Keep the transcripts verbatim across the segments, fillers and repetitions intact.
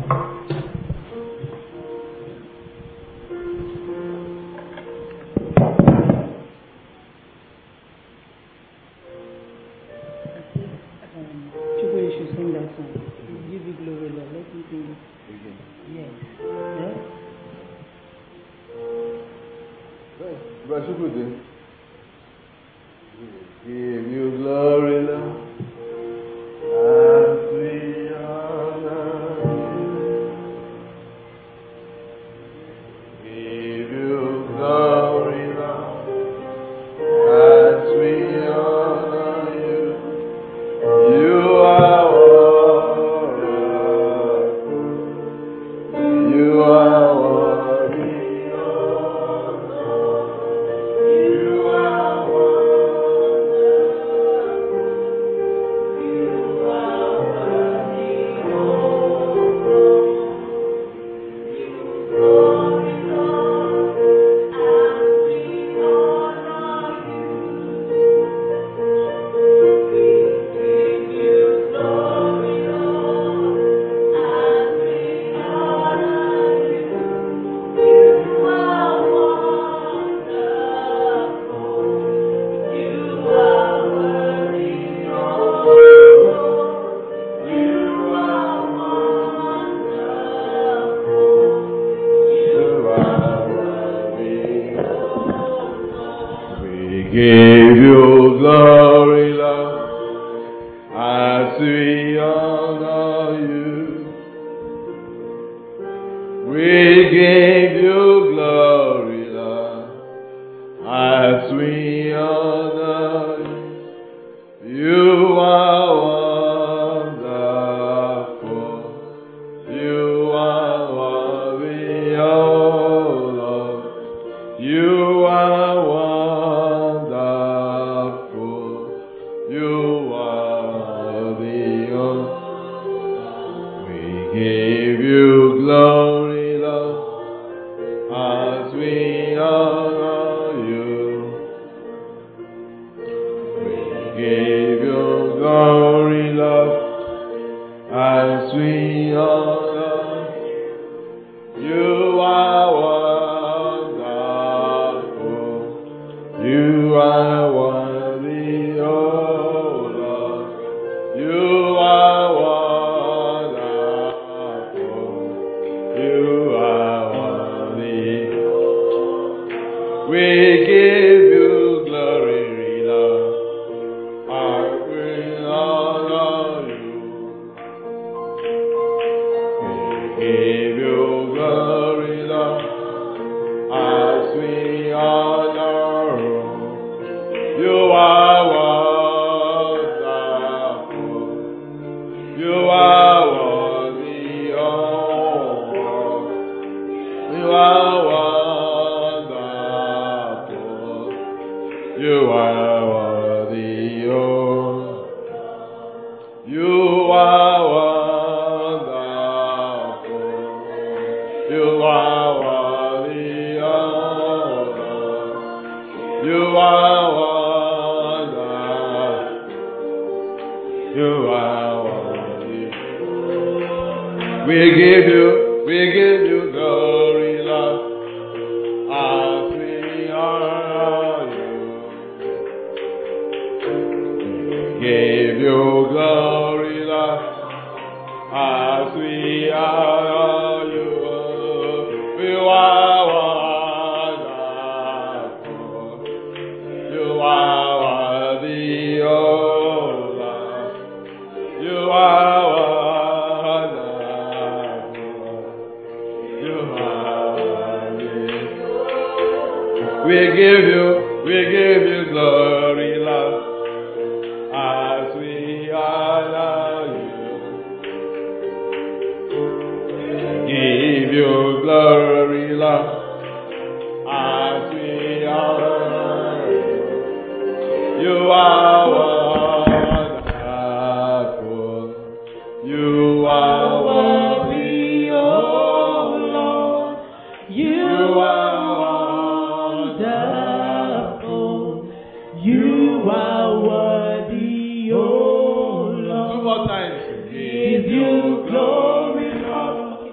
Give you glory, Lord.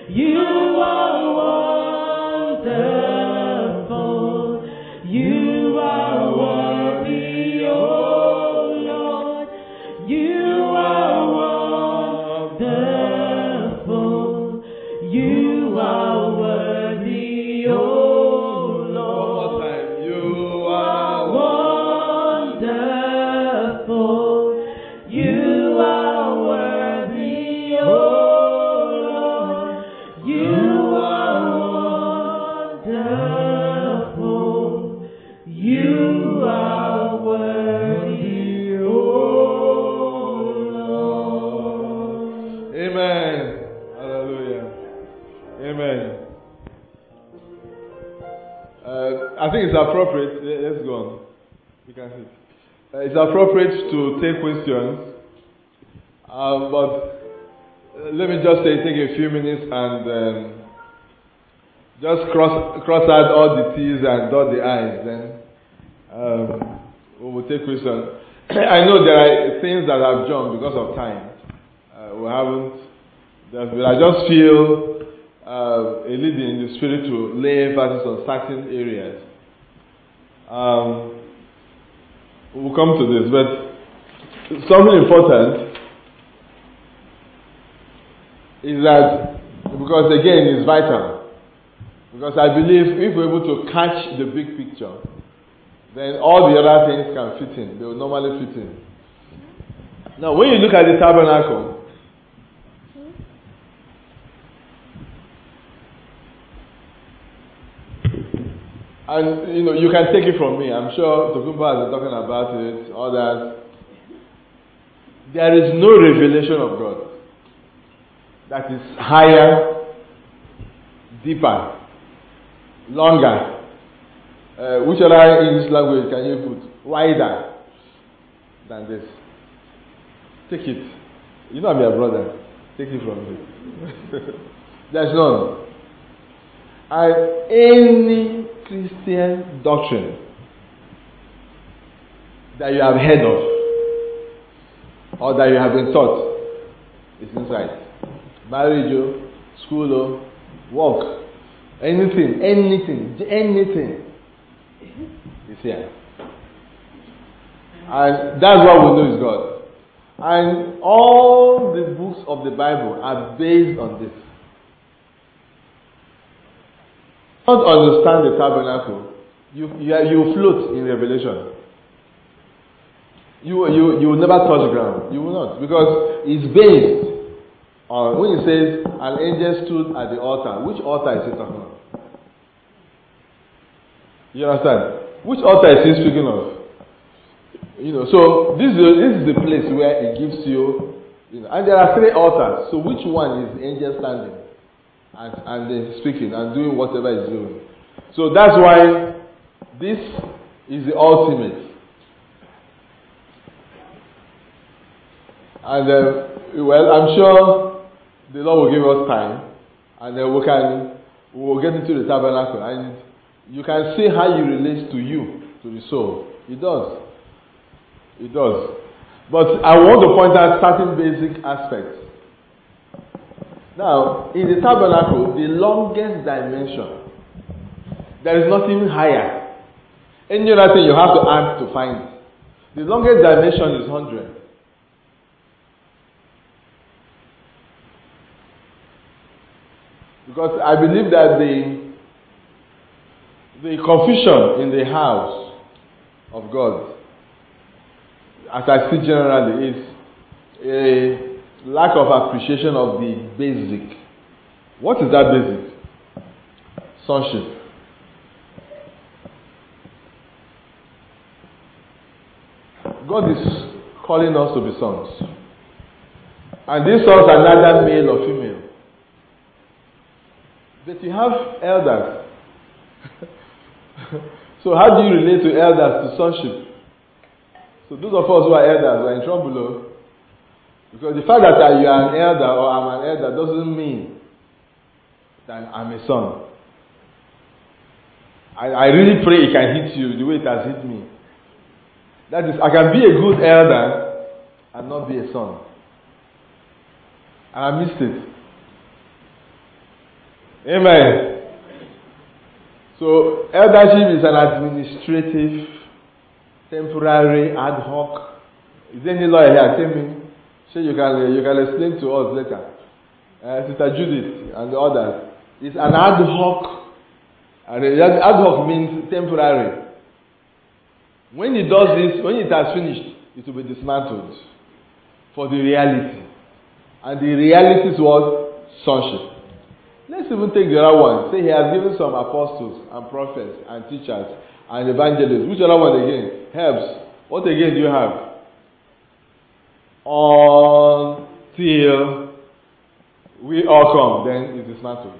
You are wonderful. You are worthy, oh Lord. You are wonderful. You are worthy, oh Lord. One more time. You are wonderful. You are worthy, oh Lord. You are wonderful. You are worthy, oh Lord. Amen. Hallelujah. Amen. Uh, I think it's appropriate. le- Let's go on. You can see. Uh, it's appropriate to take questions. Uh, but uh, let me just say, take a few minutes and um, just cross cross out all the T's and dot the I's. Then um, we will take questions. I know there are things that have jumped because of time. Uh, we haven't. But I just feel uh, a leading in the spirit to lay emphasis on certain areas. Um, we'll come to this, but something important is that, because again it's vital, because I believe if we're able to catch the big picture, then all the other things can fit in. They will normally fit in. Now, when you look at the tabernacle, and you know, you can take it from me. I'm sure Tokumba has been talking about it, others. There is no revelation of God that is higher, deeper, longer. Uh, which other English language can you put? Wider than this. Take it. You know I'm your brother. Take it from me. There's none. And any Christian doctrine that you have heard of or that you have been taught is inside. Marriage, oh, school, oh, work, anything, anything, anything is here. And that's what we know is God. And all the books of the Bible are based on this. Don't understand the tabernacle, you you, you float in Revelation. You you you will never touch ground. You will not, because it's based on, when it says an angel stood at the altar. Which altar is he talking about? You understand? Which altar is he speaking of? You know. So this is this is the place where it gives you, you know. And there are three altars. So which one is the angel standing? And, and then speaking and doing whatever he's doing. So that's why this is the ultimate. And uh, well, I'm sure the Lord will give us time, and then we can we will get into the tabernacle, and you can see how it relates to you, to the soul. It does. It does. But I want to point out certain basic aspects. Now, in the tabernacle, the longest dimension, there is nothing higher. Any other thing you have to add to find it. The longest dimension is one hundred. Because I believe that the, the confusion in the house of God, as I see generally, is a lack of appreciation of the basic. What is that basic? Sonship. God is calling us to be sons. And these sons are neither male or female. But you have elders. So how do you relate to elders to sonship? So those of us who are elders are in trouble, though. Because the fact that you are an elder or I'm an elder doesn't mean that I'm a son. I, I really pray it can hit you the way it has hit me. That is, I can be a good elder and not be a son. And I missed it. Amen. So eldership is an administrative, temporary, ad hoc. Is there any lawyer here? Tell me. Sure, you can you can explain to us later. Uh, Sister Judith and the others. It's an ad hoc. And ad hoc means temporary. When it does this, when it has finished, it will be dismantled for the reality. And the reality is what? Sonship. Let's even take the other one. Say he has given some apostles and prophets and teachers and evangelists. Which other one again? Helps. What again do you have? Until we all come, then it's dismantled.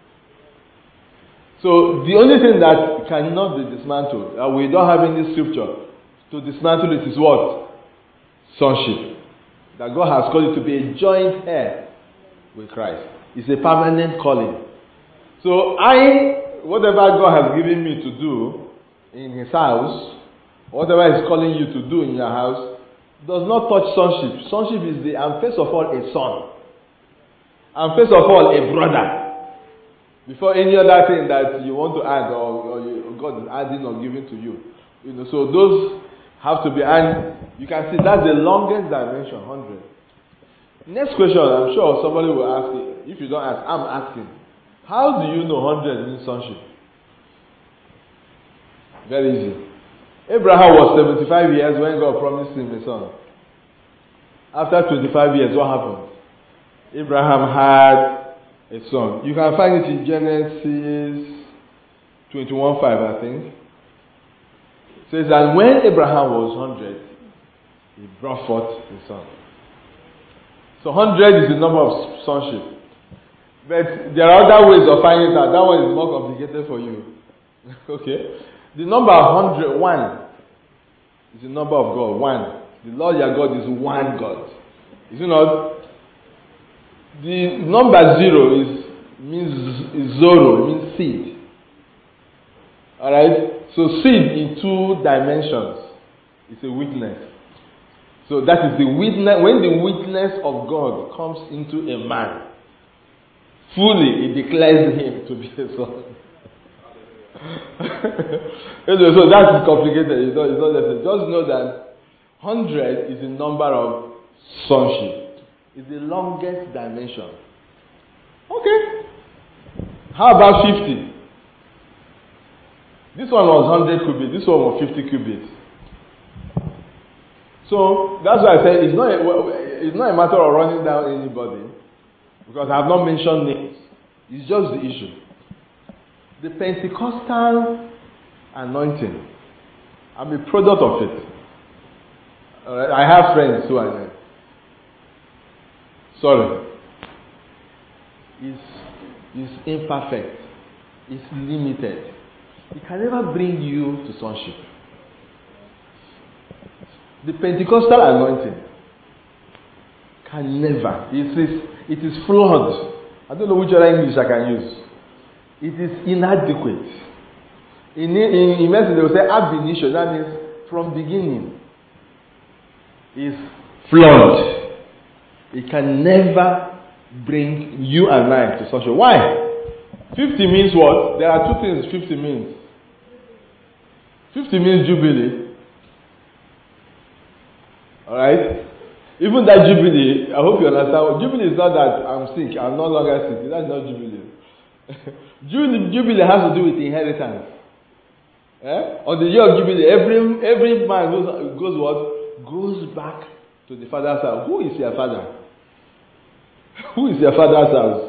So the only thing that cannot be dismantled, uh, we don't have any scripture to dismantle it, is what? Sonship. That God has called you to be a joint heir with Christ. It's a permanent calling. So I, whatever God has given me to do in His house, whatever He's calling you to do in your house, does not touch sonship. Sonship is the, and first of all, a son. And first of all, a brother. Before any other thing that you want to add or, or, you, or God is adding or giving to you. You know, so those have to be, and you can see that's the longest dimension, one hundred. Next question, I'm sure somebody will ask you. If you don't ask, I'm asking. How do you know one hundred means sonship? Very easy. Abraham was seventy-five years when God promised him a son. After twenty-five years, what happened? Abraham had a son. You can find it in Genesis twenty-one five, I think. It says, and when Abraham was one hundred, he brought forth his son. So one hundred is the number of sonship. But there are other ways of finding it out. That one is more complicated for you. Okay? The number one hundred, one, is the number of God. One. The Lord your God is one God. Is it not? The number zero is means is zoro, it means seed. Alright? So seed in two dimensions is a witness. So that is the witness. When the witness of God comes into a man, fully it declares him to be a son. Anyway, so that is complicated. It's not, it's not necessary. Just know that one hundred is the number of sonship. It's the longest dimension. Okay. How about fifty? This one was one hundred cubits. This one was fifty cubits. So that's why I said it's not a, it's not a matter of running down anybody, because I have not mentioned names. It's just the issue. The Pentecostal anointing, I'm a product of it. Alright? I have friends who are there. Sorry. It's, it's imperfect. It's limited. It can never bring you to sonship. The Pentecostal anointing can never. It is, it is flawed. I don't know which other English I can use. It is inadequate. In, in, in medicine, they will say ab initio. That means from beginning. It's flawed. It can never bring you and I to sonship. Why? fifty means what? There are two things fifty means. fifty means jubilee. Alright? Even that jubilee, I hope you understand. Jubilee is not that I'm sick, I'm no longer sick. That's not jubilee. Jubilee has to do with inheritance. Eh? On the year of jubilee, every every man goes, goes what? Goes back to the father's house. Who is your father? Who is your father's house?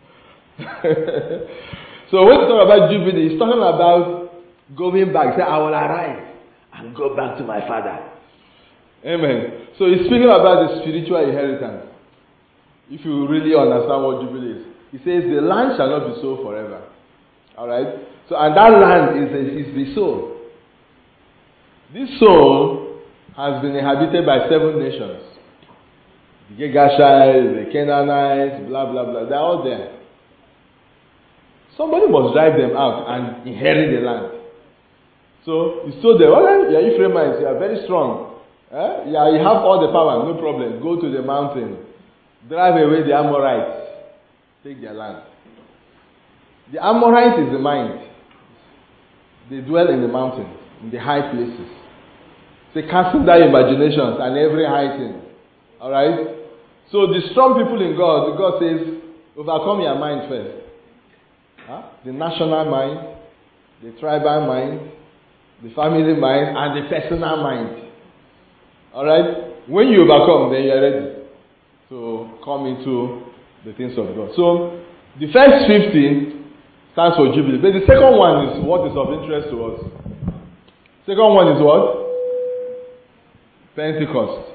So when you talk about jubilee, he's talking about going back. Say, I will arise and go back to my father. Amen. So he's speaking about the spiritual inheritance. If you really understand what jubilee is, he says the land shall not be sold forever. All right. So and that land is is the soul. This soul has been inhabited by seven nations. The Girgashites, the Canaanites, blah blah blah. They're all there. Somebody must drive them out and inherit the land. So he told them, all right, yeah, Ephraimites, you are very strong. Eh? Yeah, you have all the power, no problem. Go to the mountain. Drive away the Amorites. Take their land. The Amorite is the mind. They dwell in the mountains, in the high places. Say, casting down imaginations and every high thing. Alright? So the strong people in God, God says, overcome your mind first. Huh? The national mind, the tribal mind, the family mind, and the personal mind. Alright? When you overcome, then you are ready to come into the things of God. So, the first fifty stands for Jubilee. But the second one is what is of interest to us. Second one is what? Pentecost.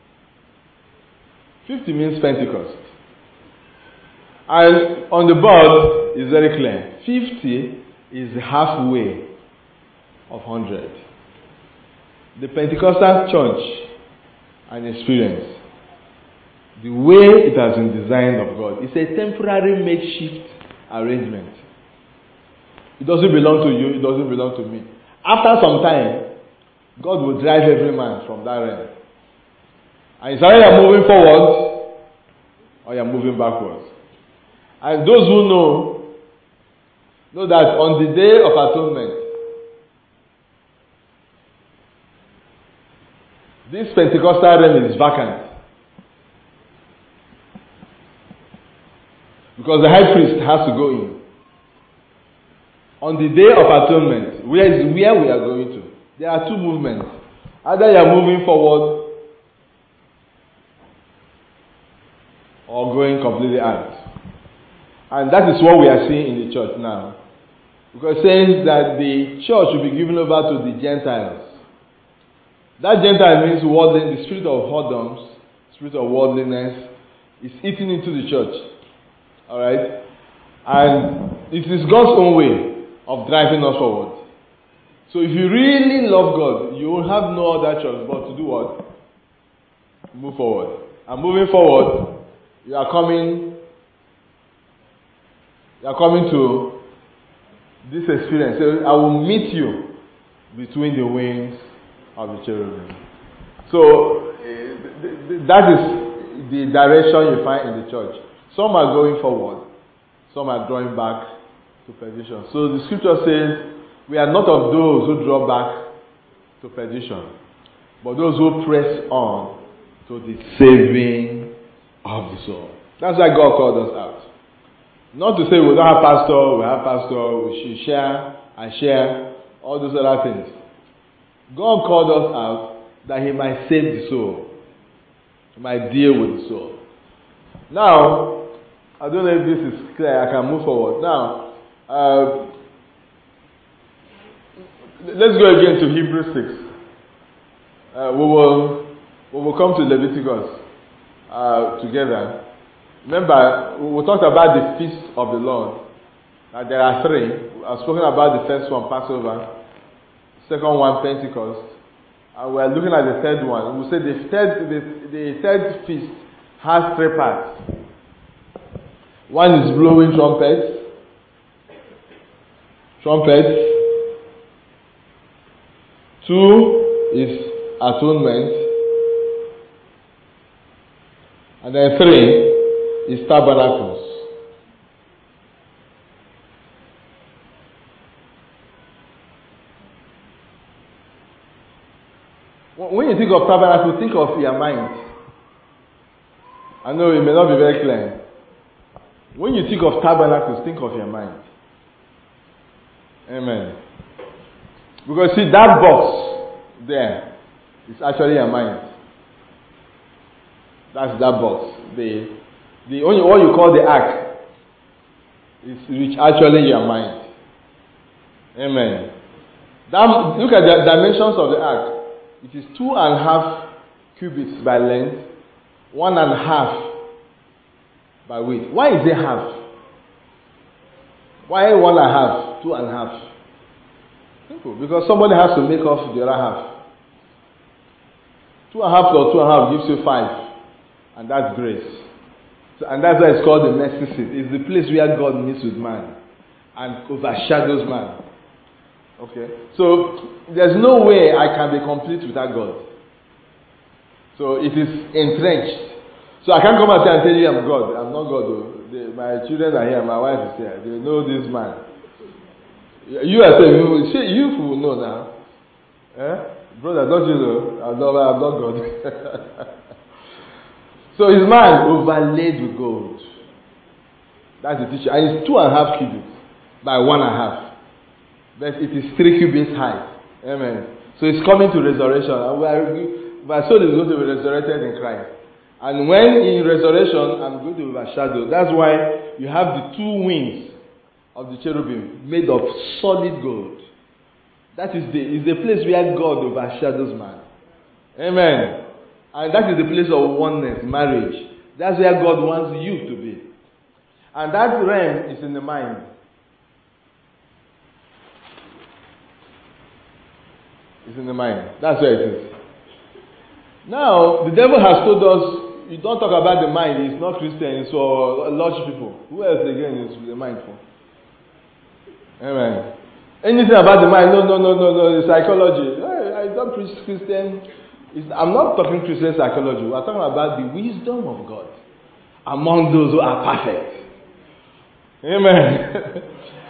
fifty means Pentecost. And on the board is very clear. fifty is halfway of one hundred. The Pentecostal church and experience, the way it has been designed of God, it's a temporary makeshift arrangement. It doesn't belong to you, it doesn't belong to me. After some time, God will drive every man from that realm. And it's either you're moving forward or you're moving backwards. And those who know, know that on the day of atonement, this Pentecostal realm is vacant. Because the high priest has to go in. On the day of atonement, where is where we are going to? There are two movements. Either you are moving forward or going completely out. And that is what we are seeing in the church now. Because it says that the church will be given over to the Gentiles. That Gentile means worldly, the spirit of whoredoms, spirit of worldliness is eating into the church. Alright? And it is God's own way of driving us forward. So if you really love God, you will have no other choice but to do what? Move forward. And moving forward, you are coming you are coming to this experience. So I will meet you between the wings of the cherubim. So uh, that is the direction you find in the church. Some are going forward, some are drawing back to perdition. So the scripture says, we are not of those who draw back to perdition, but those who press on to the saving of the soul. That's why God called us out. Not to say we don't have pastor, we have pastor, we should share and share, all those other things. God called us out that He might save the soul. He might deal with the soul. Now, I don't know if this is clear, I can move forward. Now, uh, let's go again to Hebrews six. Uh, we will we will come to Leviticus uh, together. Remember, we talked about the feast of the Lord. Uh, there are three. I've spoken about the first one, Passover. Second one, Pentecost. And we're looking at the third one. We say the third, the, the third feast has three parts. One is blowing trumpets. Trumpets. Two is atonement. And then three is tabernacles. When you think of tabernacle, think of your mind. I know it may not be very clear. When you think of tabernacles, think of your mind. Amen. Because see, that box there is actually your mind. That's that box. The the only what you call the ark is which actually your mind. Amen. That, look at the dimensions of the ark. It is two and a half cubits by length, one and a half by width. Why is it half? Why one and a half, two and a half? Simple. Because somebody has to make off the other half. Two and a half plus two and a half gives you five. And that's grace. So, and that's why it's called the mercy seat. It's the place where God meets with man and overshadows man. Okay? So, there's no way I can be complete without God. So, it is entrenched. So, I can't come out and tell you I'm God. I'm not God. Though. They, my children are here, my wife is here. They know this man. You are saying, you, see, you will know now. Eh? Brother, don't you know? I'm not, I'm not God. So his man overlaid with gold. That's the teacher. And it's two and a half cubits by one and a half. But it is three cubits high. Amen. So it's coming to resurrection. And we are, my soul is going to be resurrected in Christ. And when in resurrection, I'm going to be overshadowed. That's why you have the two wings of the cherubim made of solid gold. That is the, is the place where God overshadows man. Amen. And that is the place of oneness, marriage. That's where God wants you to be. And that realm is in the mind. It's in the mind. That's where it is. Now, the devil has told us, you don't talk about the mind, it's not Christian, it's for large people. Who else again is the mind for? Amen. Anything about the mind, no, no, no, no, no, it's psychology. I, I don't preach Christian. It's, I'm not talking Christian psychology. We're talking about the wisdom of God among those who are perfect. Amen.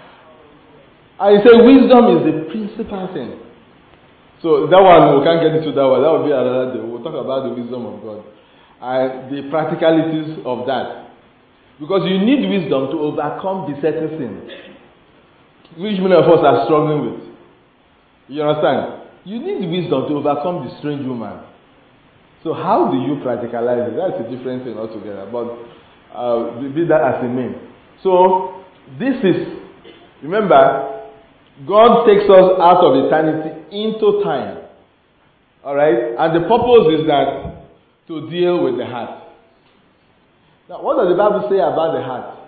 I say wisdom is the principal thing. So that one, we can't get into that one. That will be another day. We'll talk about the wisdom of God and the practicalities of that. Because you need wisdom to overcome besetting sin, which many of us are struggling with. You understand? You need wisdom to overcome the strange woman. So how do you practicalize it? That's a different thing altogether. But uh, be that as it may. So this is, remember, God takes us out of eternity into time. Alright? And the purpose is that to deal with the heart. Now, what does the Bible say about the heart?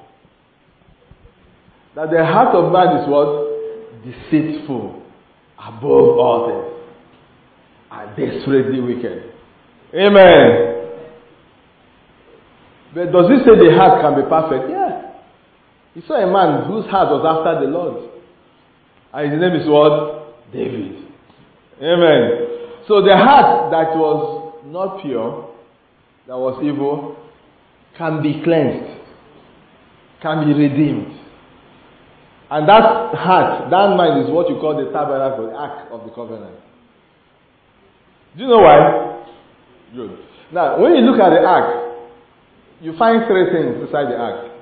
That the heart of man is what? Deceitful above all things. And desperately wicked. Amen. But does it say the heart can be perfect? Yeah. He saw a man whose heart was after the Lord. And his name is what? David. Amen. So the heart that was not pure, that was evil, can be cleansed, can be redeemed. And that heart, that mind is what you call the tabernacle, the ark of the covenant. Do you know why? Good. Now, when you look at the ark, you find three things inside the ark.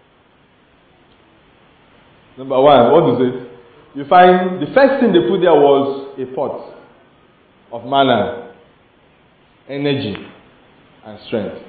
Number one, what is it? You find the first thing they put there was a pot of manna, energy, and strength.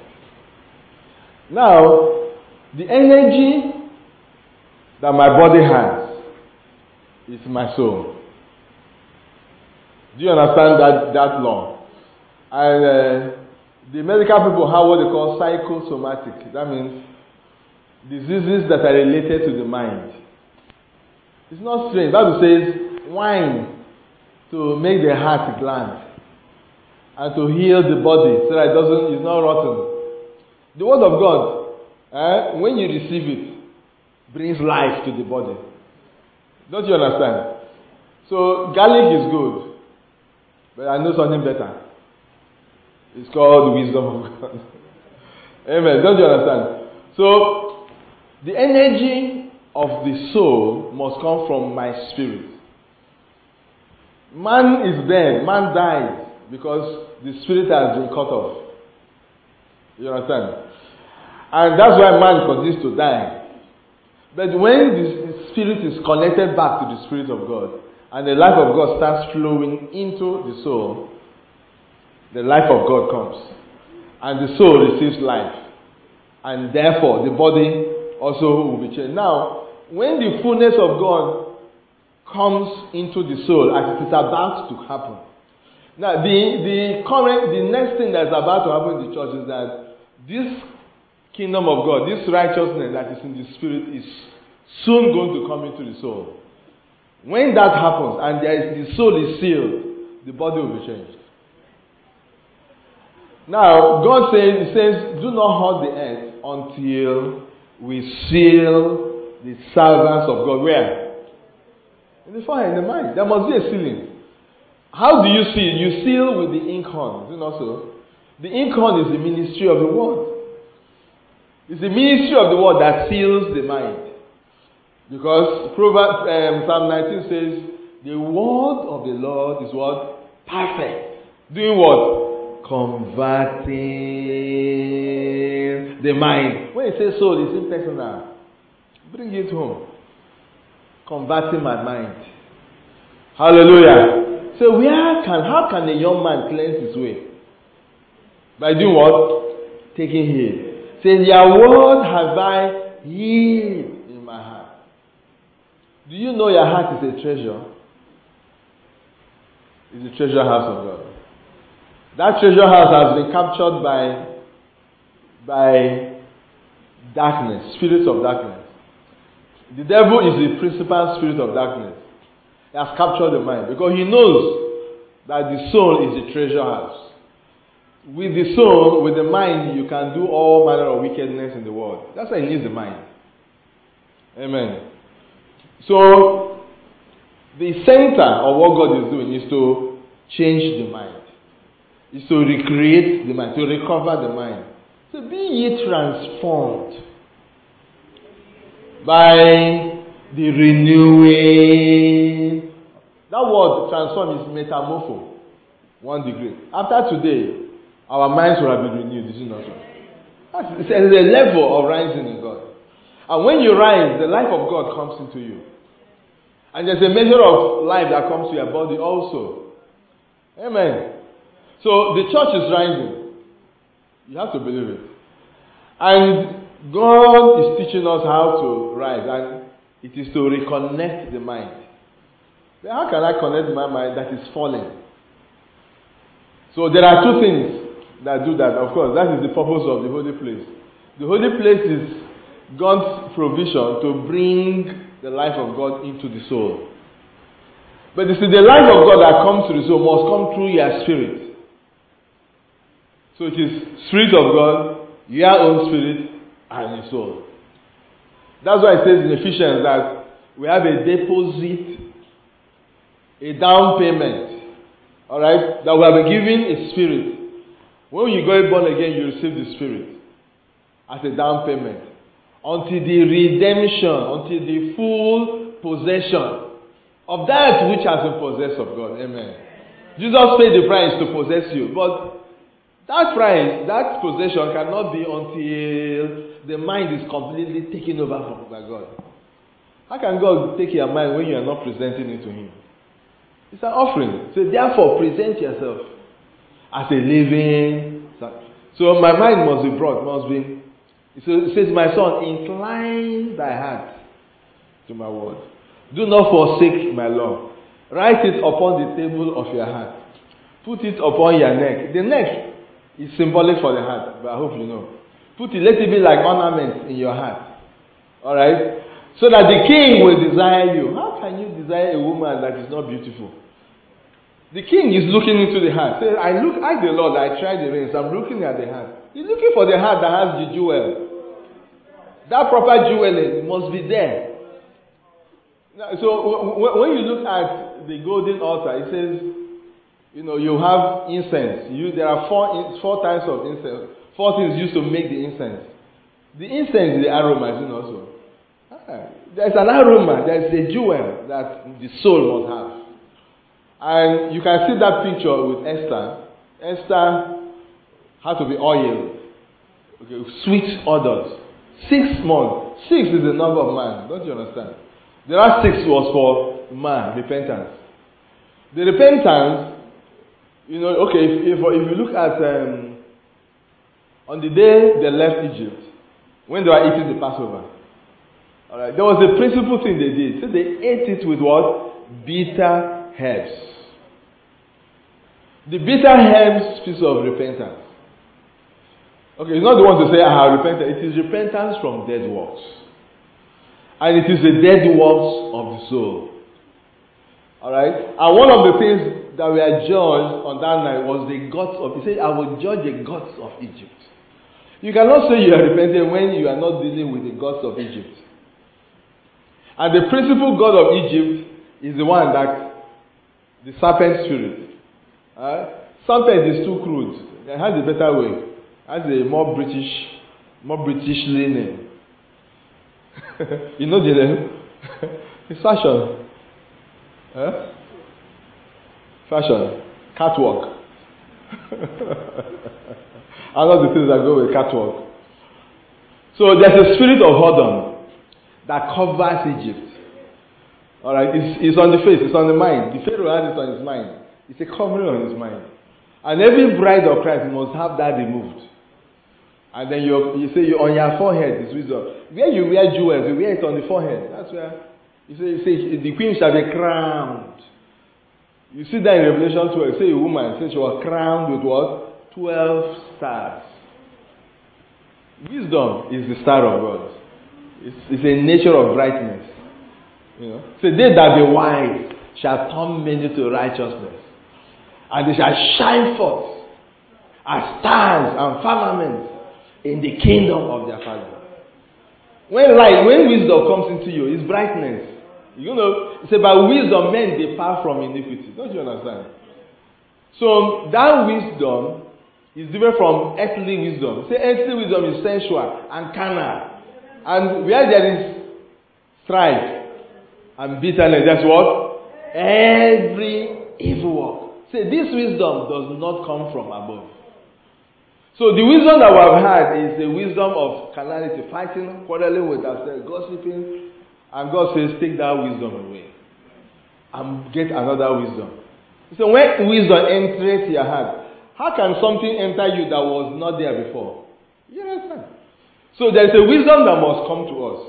Now, the energy that my body has is my soul. Do you understand that, that law? And uh, the medical people have what they call psychosomatic. That means diseases that are related to the mind. It's not strange. The Bible says wine to make the heart glad and to heal the body so that it doesn't, it's not rotten. The word of God, eh, when you receive it, brings life to the body. Don't you understand? So garlic is good, but I know something better. It's called the wisdom of God. Amen. Don't you understand? So the energy of the soul must come from my spirit. Man is dead. Man dies because the spirit has been cut off. You understand? And that's why man continues to die. But when the spirit is connected back to the Spirit of God, and the life of God starts flowing into the soul, the life of God comes. And the soul receives life. And therefore, the body also will be changed. Now, when the fullness of God comes into the soul, as it is about to happen. Now, the, the current, the next thing that's about to happen in the church is that this kingdom of God, this righteousness that is in the spirit is soon going to come into the soul. When that happens and there is, the soul is sealed, the body will be changed. Now, God says, He says, do not hurt the earth until we seal the servants of God. Where? In the forehead, in the mind. There must be a sealing. How do you seal? You seal with the inkhorn. Is it not so? The inkhorn is the ministry of the word. It's the ministry of the word that seals the mind. Because Proverbs, um, Psalm nineteen says, the word of the Lord is what? Perfect. Doing what? Converting the mind. When it says soul, it's impersonal. Bring it home. Converting my mind. Hallelujah. So where can, how can a young man cleanse his way? By doing what? Taking heed. Say, your word have I hid in my heart. Do you know your heart is a treasure? It's a treasure house of God. That treasure house has been captured by, by darkness, spirits of darkness. The devil is the principal spirit of darkness. He has captured the mind because he knows that the soul is the treasure house. With the soul, with the mind, you can do all manner of wickedness in the world. That's why he needs the mind. Amen. So, the center of what God is doing is to change the mind. Is to recreate the mind, to recover the mind. So be ye transformed by the renewing. That word transform is metamorpho. One degree. After today, our minds will have been renewed. This is not so. It's a level of rising in God. And when you rise, the life of God comes into you. And there's a measure of life that comes to your body also. Amen. So the church is rising. You have to believe it. And God is teaching us how to rise. And it is to reconnect the mind. But how can I connect my mind that is falling? So there are two things that do that. Of course, that is the purpose of the holy place. The holy place is God's provision to bring the life of God into the soul. But you see, the life of God that comes to the soul must come through your spirit. So it is Spirit of God, your own spirit, and your soul. That's why it says in Ephesians that we have a deposit, a down payment. Alright? That we have been given a spirit. When you go born again, you receive the spirit as a down payment. Until the redemption, until the full possession of that which has been possessed of God. Amen. Jesus paid the price to possess you. But that price, that possession cannot be until the mind is completely taken over by God. How can God take your mind when you are not presenting it to Him? It's an offering. So therefore, present yourself as a living sacrifice. So my mind must be brought, must be. So it says, my son, incline thy heart to my word. Do not forsake my law. Write it upon the table of your heart. Put it upon your neck. The neck is symbolic for the heart, but I hope you know. Put it, let it be like ornaments in your heart. Alright? So that the king will desire you. How can you desire a woman that is not beautiful? The king is looking into the heart. Say, I look at the Lord, I try the reins, I'm looking at the heart. He's looking for the heart that has the jewel. That proper jewelry must be there. So when you look at the golden altar, it says, you know, you have incense. You, there are four four types of incense. Four things used to make the incense. The incense is the aroma, isn't it also? Ah, there's an aroma, there's a jewel that the soul must have. And you can see that picture with Esther. Esther had to be oiled. Okay, sweet odors. Six months. Six is the number of man. Don't you understand? The last six was for man, repentance. The repentance, you know, okay, if, if, if you look at, um, on the day they left Egypt, when they were eating the Passover, all right, there was a principal thing they did. So they ate it with what? Bitter herbs. The bitter herbs speaks of repentance. Okay, it's not the one to say, I have repented. It is repentance from dead works. And it is the dead works of the soul. Alright? And one of the things that we are judged on that night was the gods of, he said, I will judge the gods of Egypt. You cannot say you are repentant when you are not dealing with the gods of Egypt. And the principal god of Egypt is the one that, the serpent spirit. Alright? Serpent is too crude. It has a better way. It has a more British More Britishly name. You know the name? It's fashion. Huh? Fashion. Catwalk. I know the things that go with catwalk. So there's a spirit of Hodon that covers Egypt. Alright, it's, it's on the face, it's on the mind. The Pharaoh has it on his mind. It's a covering on his mind. And every bride of Christ must have that removed. And then you you say you on your forehead is wisdom. Where you wear jewels, you wear it on the forehead. That's where you say, you say the queen shall be crowned. You see that in Revelation twelve. Say a woman says she was crowned with what? Twelve stars. Wisdom is the star of God. It's, it's a nature of brightness. You know. Say they that be wise shall turn many to righteousness, and they shall shine forth as stars and firmament in the kingdom of their Father. When light, when wisdom comes into you, it's brightness. You know, it's about wisdom men depart from iniquity. Don't you understand? So that wisdom is different from earthly wisdom. Say earthly wisdom is sensual and carnal. And where there is strife and bitterness, that's what? Every evil work. Say this wisdom does not come from above. So the wisdom that we have had is the wisdom of carnality, fighting, quarreling with ourselves, gossiping, and God says, take that wisdom away and get another wisdom. So when wisdom enters your heart, how can something enter you that was not there before? You understand? So there is a wisdom that must come to us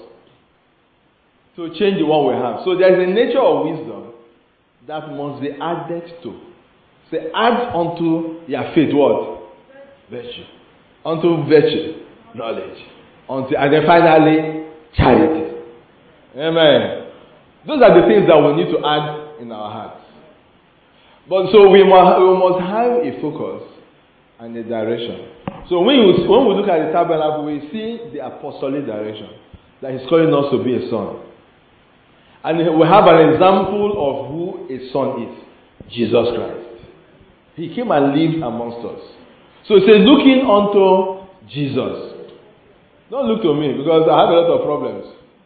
to change the one we have. So there is a nature of wisdom that must be added to. Say, add unto your faith what? Virtue. Unto virtue, knowledge. Unto, and then finally, charity. Amen. Those are the things that we need to add in our hearts. But so we must, we must have a focus and a direction. So when, you, when we look at the tabernacle, we see the apostolic direction. That He's calling us to be a son. And we have an example of who a son is. Jesus Christ. He came and lived amongst us. So it says, looking unto Jesus. Don't look to me, because I have a lot of problems.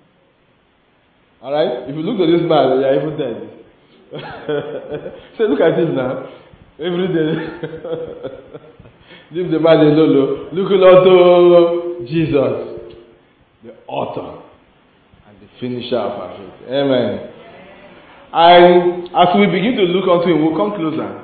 Alright? If you look to this man, you are even dead. Say, look at him now. Every day. Leave the man alone. Looking unto Jesus, the author and the finisher of our faith. Amen. And as we begin to look unto Him, we'll come closer.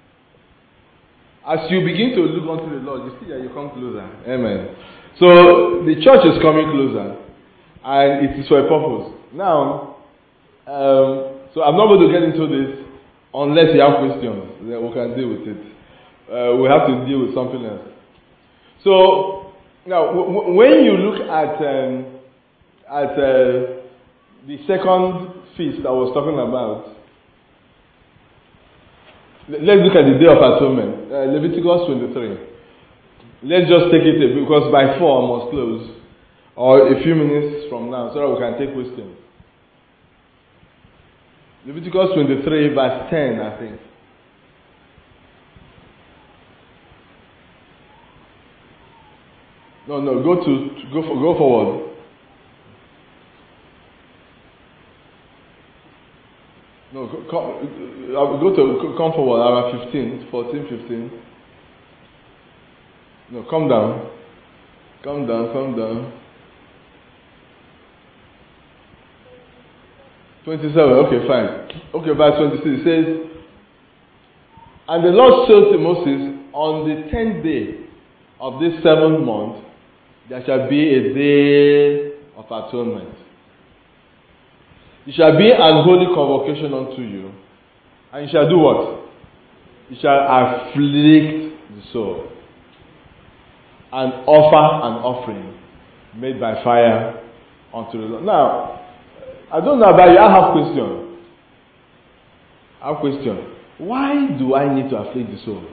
As you begin to look unto the Lord, you see that you come closer. Amen. So the church is coming closer, and it is for a purpose. Now, um, so I'm not going to get into this unless you have questions. Then we can deal with it. Uh, we have to deal with something else. So now, w- w- when you look at um, at uh, the second feast I was talking about. Let's look at the Day of Atonement, uh, Leviticus twenty-three. Let's just take it because by four I must close, or a few minutes from now, so that we can take questions. Leviticus twenty-three, verse ten, I think. No, no, go to go for, go forward. No, come, I'll go to come forward. Around fifteen, fourteen, fifteen. No, come down. Come down, come down. twenty-seven, okay, fine. Okay, verse twenty-six, it says, and the Lord said to Moses, on the tenth day of this seventh month, there shall be a day of atonement. It shall be an holy convocation unto you, and you shall do what? You shall afflict the soul, and offer an offering made by fire unto the Lord. Now, I don't know about you, I have a question. I have a question. Why do I need to afflict the soul?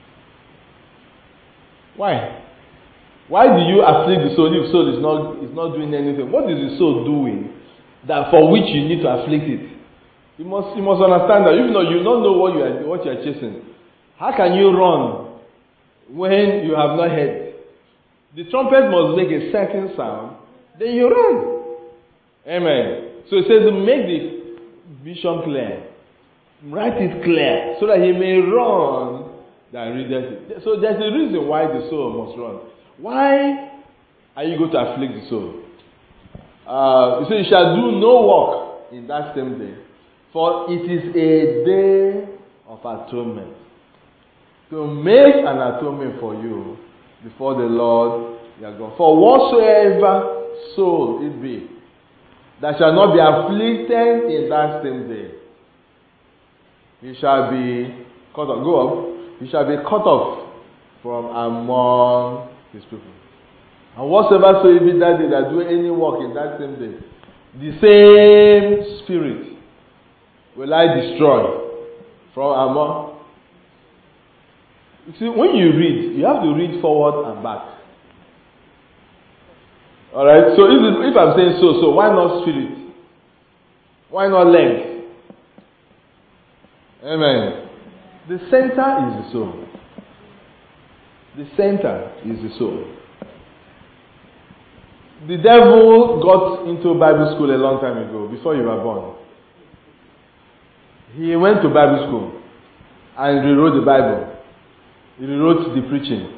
Why? Why do you afflict the soul if the soul is not, is not doing anything? What is the soul doing that for which you need to afflict it? You must, you must understand that. If not, you don't know what you are, what you are chasing. How can you run when you have not heard? The trumpet must make a certain sound, then you run. Amen. So it says, make the vision clear. Write it clear, so that he may run that readeth it. So there's a reason why the soul must run. Why are you going to afflict the soul? Uh, you say, you shall do no work in that same day, for it is a day of atonement. To make an atonement for you before the Lord your God. For whatsoever soul it be that shall not be afflicted in that same day, he shall be cut off. Go up. He shall be cut off from among his people. And whatsoever so it be that day that do any work in that same day, the same spirit will I destroy from among. You see, when you read, you have to read forward and back. Alright, so if, if I'm saying so, so why not spirit? Why not leg? Amen. The center is the soul. The center is the soul. The devil got into Bible school a long time ago, before you were born. He went to Bible school and rewrote the Bible. He rewrote the preaching.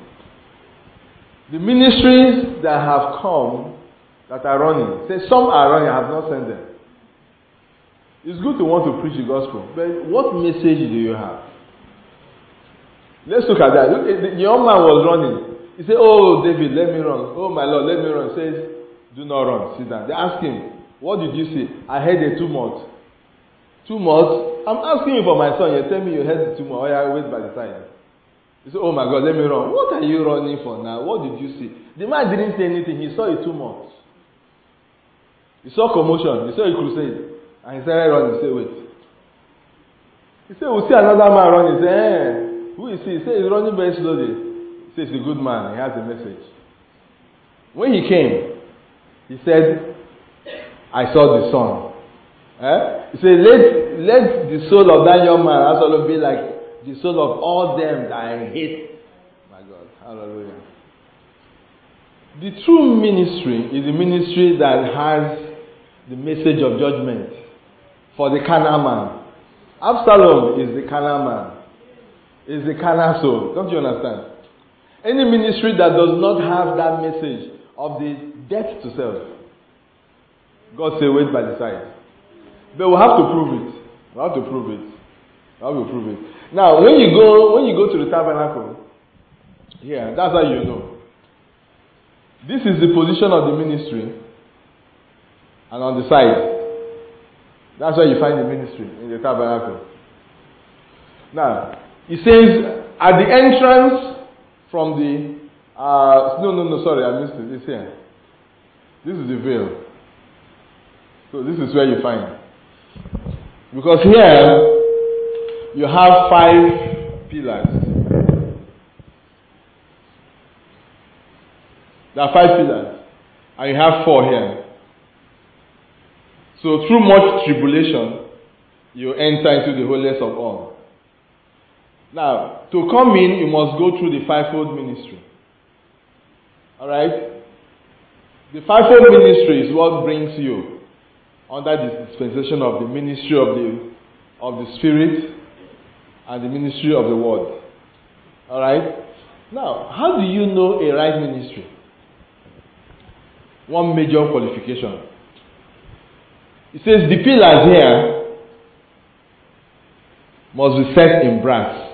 The ministries that have come, that are running, say some are running, I have not sent them. It's good to want to preach the gospel, but what message do you have? Let's look at that. Look, the young man was running. He said, oh, David, let me run. Oh, my Lord, let me run. He says, do not run. Sit down. They asked him, what did you see? I heard a tumult. Tumult? I'm asking you for my son. You tell me you heard the tumult. Oh, yeah, wait by the side. He said, oh my God, let me run. What are you running for now? What did you see? The man didn't say anything. He saw a tumult. He saw commotion. He saw a crusade. And he started running. He said, wait. He said, we'll see another man running. He said, eh, who is he? He said, he's running very slowly. He said, he's a good man. He has a message. When he came, he said, I saw the sun. Eh? He said, let, let the soul of that young man also be like the soul of all them that I hate. My God, hallelujah. The true ministry is the ministry that has the message of judgment for the carnal man. Absalom is the carnal man, is the carnal soul. Don't you understand? Any ministry that does not have that message of the death to self, God say, wait by the side. But we have to prove it. We have to prove it. We have to prove it. Now, when you go, when you go to the tabernacle, yeah, that's how you know. This is the position of the ministry, and on the side, that's where you find the ministry in the tabernacle. Now, it says at the entrance from the uh, no, no, no, sorry, I missed it. It's here. This is the veil. So this is where you find. Because here you have five pillars. There are five pillars. And you have four here. So through much tribulation, you enter into the holiest of all. Now, to come in, you must go through the fivefold ministry. Alright? The fivefold ministry is what brings you under the dispensation of the ministry of the of the Spirit and the ministry of the Word. Alright? Now, how do you know a right ministry? One major qualification. It says the pillars here must be set in brass.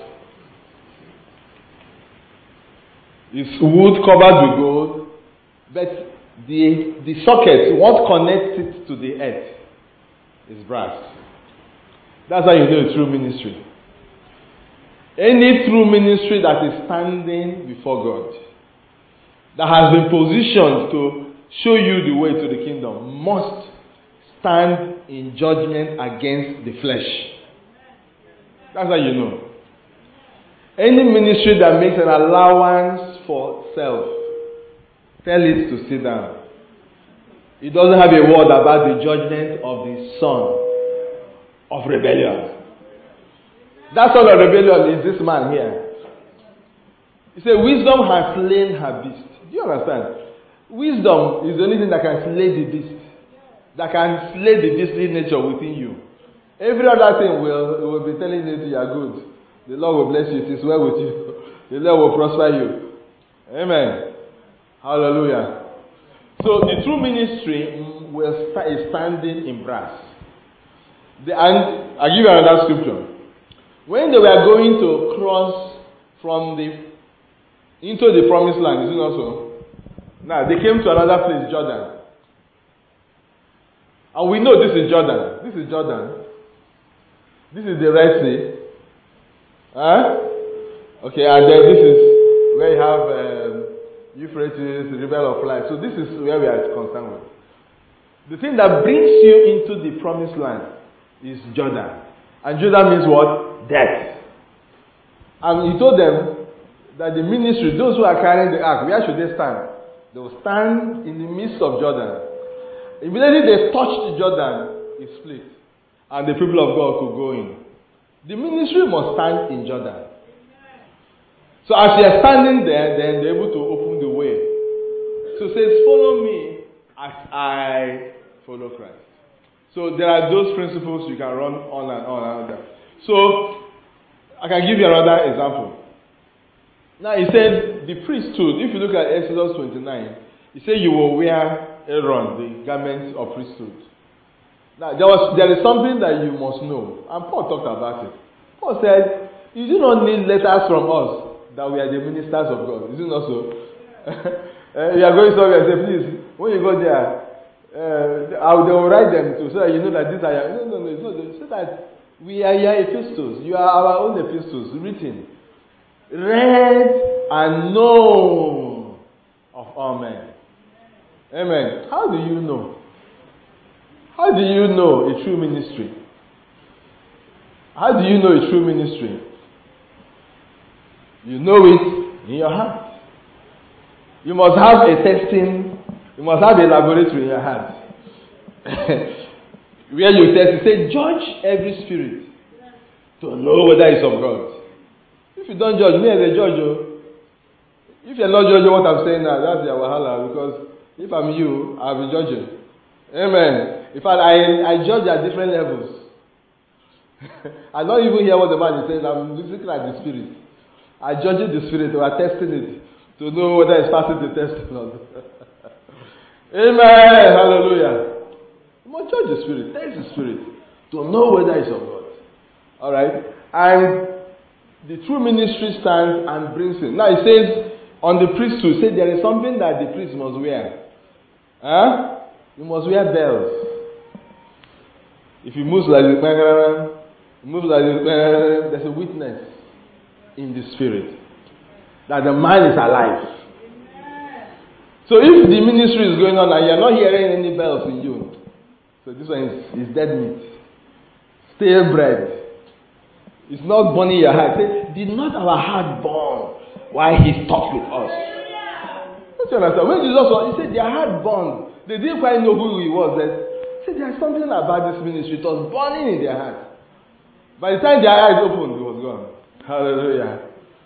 It's wood covered with gold, but the the socket, what connects it to the earth, is brass. That's how you know a true ministry. Any true ministry that is standing before God, that has been positioned to show you the way to the kingdom, must stand in judgment against the flesh. That's how you know. Any ministry that makes an allowance for self, tell it to sit down. It doesn't have a word about the judgment of the son of rebellion. That son of rebellion is this man here. He said, wisdom has slain her beast. Do you understand? Wisdom is the only thing that can slay the beast. That can slay the beastly nature within you. Every other thing will, will be telling you you are good. The Lord will bless you. It is well with you. The Lord will prosper you. Amen. Hallelujah. So the true ministry will sta- is standing in brass. The, and I'll give you another scripture. When they were going to cross from the into the promised land, is it not so? Now they came to another place, Jordan. And we know this is Jordan. This is Jordan. This is the Red Sea. Huh? Okay, and then this is where you have um, Euphrates, the River of Life. So this is where we are concerned with. The thing that brings you into the promised land is Jordan. And Jordan means what? Death. And he told them that the ministry, those who are carrying the ark, where should they stand? They will stand in the midst of Jordan. Immediately they touched Jordan, it split. And the people of God could go in. The ministry must stand in Jordan. So as they are standing there, then they're able to open the way. So it says, follow me as I follow Christ. So there are those principles you can run on and on and on. So I can give you another example. Now he said the priesthood, if you look at Exodus twenty-nine, he said you will wear Aaron, the garments of priesthood. Now there was there is something that you must know. And Paul talked about it. Paul said, you do not need letters from us that we are the ministers of God. Is it not so? uh, you are going somewhere and say, please, when you go there, uh, I will, they will write them too, so that you know that these are your, no, no, no, it's not, so that we are your epistles. You are our own epistles, written, read and known of all men. Amen. How do you know? How do you know a true ministry? How do you know a true ministry? You know it in your heart. You must have a testing, you must have a laboratory in your heart. Where you test, you say, judge every spirit to know whether it's of God. If you don't judge, me as a judge, oh, if you're not judging what I'm saying now, that's your wahala, because if I'm you, I'll be judging. Amen. In fact, I, I judge at different levels. I don't even hear what the man is saying. I'm looking at the spirit. I judge the spirit, or I testing it to know whether it's passing the test or not. Amen. Hallelujah. You must judge the spirit, test the spirit to know whether it's of God. All right. And the true ministry stands and brings it. Now it says on the priesthood, say there is something that the priest must wear. Huh? You must wear bells. If you move like this, move like this, there's a witness in the spirit that the man is alive. So if the ministry is going on and you're not hearing any bells in you, so this one is, is dead meat, stale bread. It's not burning your heart. Say, did not our heart burn while he talked with us? Don't you understand? When Jesus was, he said their heart burned. They didn't quite know who he was. They said there's something about this ministry. It was burning in their heart. By the time their eyes opened, it was gone. Hallelujah.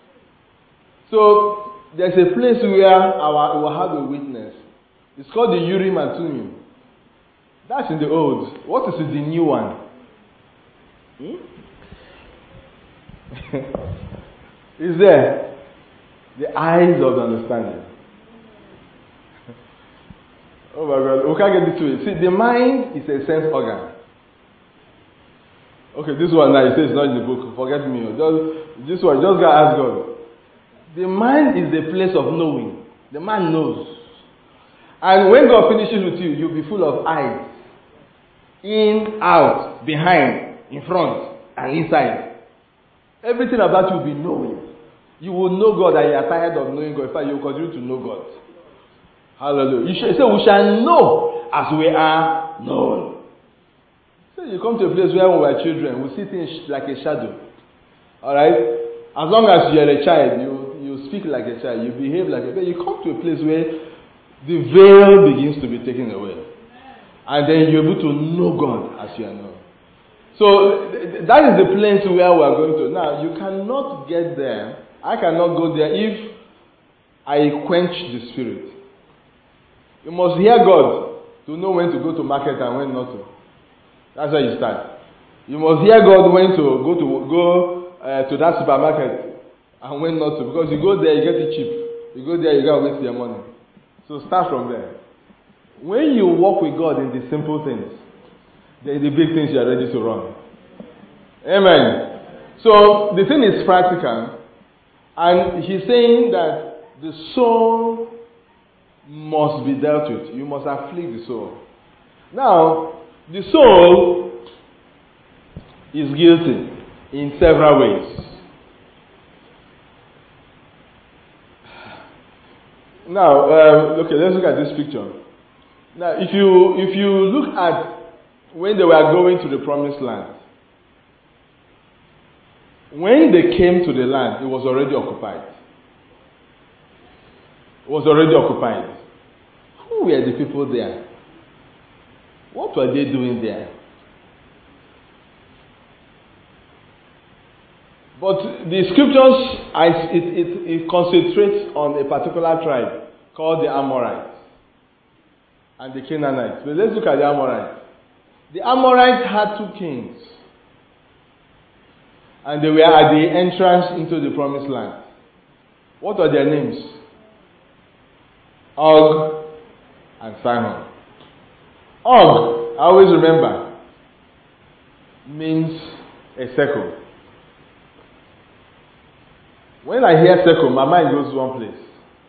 So there's a place where our we will have a witness. It's called the Urim and Thummim. That's in the old. What is in the new one? Hmm? Is there the eyes of the understanding? Oh my God, we can't get into it. See, the mind is a sense organ. Okay, this one now, it says it's not in the book. Forget me. Just, this one, just go ask God. The mind is the place of knowing. The man knows. And when God finishes with you, you'll be full of eyes. In, out, behind, in front, and inside. Everything about you will be knowing. You will know God and you are tired of knowing God. In fact, you will continue to know God. Hallelujah. You shall say, we shall know as we are known. So you come to a place where we are children, we see things like a shadow. Alright? As long as you are a child, you, you speak like a child, you behave like a child. You come to a place where the veil begins to be taken away. And then you're able to know God as you are known. So that is the place where we are going to. Now, you cannot get there. I cannot go there if I quench the spirit. You must hear God to know when to go to market and when not to. That's where you start. You must hear God when to go to go uh, to that supermarket and when not to. Because you go there, you get it cheap. You go there, you gotta waste your money. So start from there. When you walk with God in the simple things, then the big things you are ready to run. Amen. So the thing is practical. And he's saying that the soul must be dealt with. You must afflict the soul. Now, the soul is guilty in several ways. Now, um, okay, let's look at this picture. Now, if you if you look at when they were going to the promised land, when they came to the land, it was already occupied. It was already occupied. Who were the people there? What were they doing there? But the scriptures, I, it, it, it concentrates on a particular tribe called the Amorites and the Canaanites. So let's look at the Amorites. The Amorites had two kings, and they were at the entrance into the promised land. What were their names? Og and Sihon. Og, I always remember, means a circle. When I hear circle, my mind goes to one place.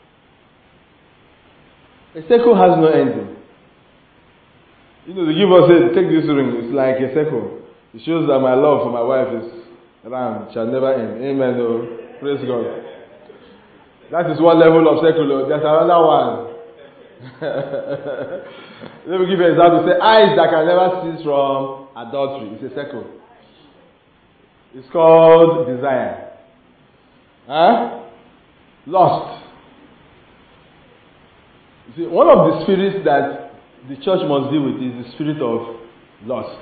A circle has no ending. You know, the giver said, take this ring, it's like a circle. It shows that my love for my wife is round, shall never end. Amen. Oh, praise God. That is one level of circle. There's another one. Let me give you an example. Say, eyes that can never cease from adultery. It's a circle. It's called desire. Huh? Lust. You see, one of the spirits that the church must deal with is the spirit of lust.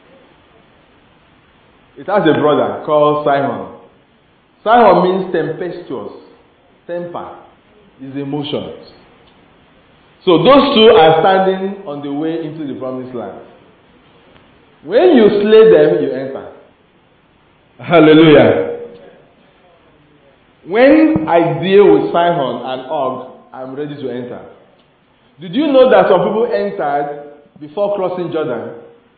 It has a brother called Sihon. Sihon means tempestuous. Temper is emotions. So those two are standing on the way into the promised land. When you slay them, you enter. Hallelujah. When I deal with Sihon and Og, I'm ready to enter. Did you know that some people entered before crossing Jordan?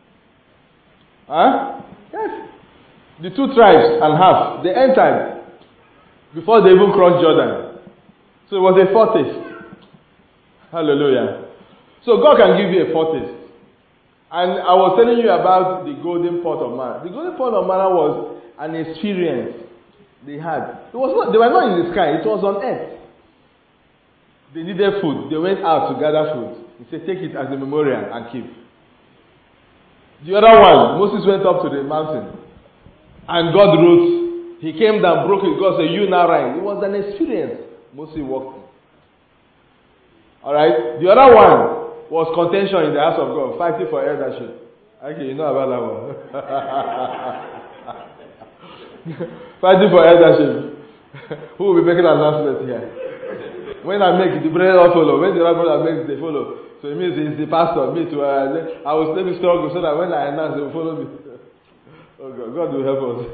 Huh? Yes. The two tribes and half, they entered before they even crossed Jordan. So it was a foretaste. Hallelujah. So God can give you a foretaste. And I was telling you about the golden pot of manna. The golden pot of manna was an experience they had. It was not, they were not in the sky, it was on earth. They needed food. They went out to gather food. He said, take it as a memorial and keep. The other one, Moses went up to the mountain. And God wrote, he came down, broke it. God said, you now rise. It was an experience Moses walked in. Alright? The other one was contention in the house of God, fighting for eldership. Okay, you know about that one. Fighting for eldership. Who will be making an announcement here? When I make it, the brother will follow. When the other brother makes it, they follow. So it means it's the pastor. Me too. Uh, I will let me struggle so that when I announce, they will follow me. Oh God, God will help us.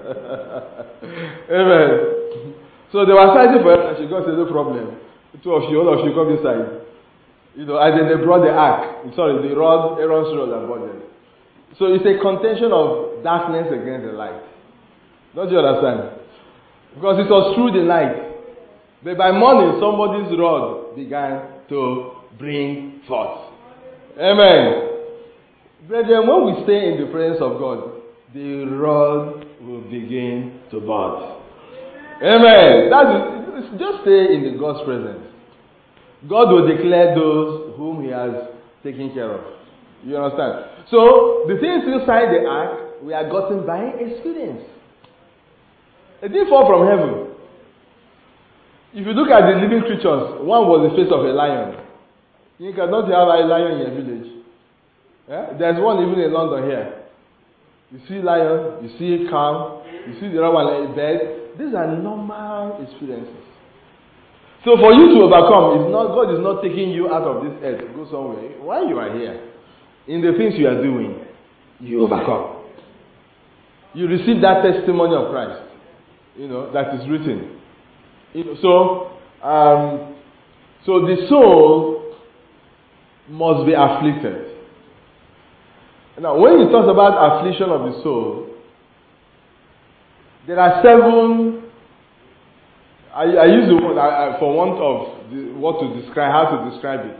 Amen. So they were fighting for eldership. God said, no problem. The two of you, all of you, come inside. You know, and then they brought the ark. Sorry, the rod, Aaron's rod and brought them. So it's a contention of darkness against the light. Don't you understand? Because it was through the light. But by morning, somebody's rod began to bring forth. Amen. Brethren, when we stay in the presence of God, the rod will begin to burst. Amen. That is, just stay in the God's presence. God will declare those whom He has taken care of. You understand? So, the things inside the ark, we are gotten by experience. It didn't fall from heaven. If you look at the living creatures, one was the face of a lion. You cannot have a lion in your village. Yeah? There's one even in London here. You see lion, you see cow, you see the other one like a bird. These are normal experiences. So for you to overcome, is not God is not taking you out of this earth to go somewhere. While you are here, in the things you are doing, you overcome. You receive that testimony of Christ. You know, that is written. You know, so, um, so the soul must be afflicted. Now, when you talk about affliction of the soul, there are seven. I, I use the word I, I, for want of the, what to describe, how to describe it.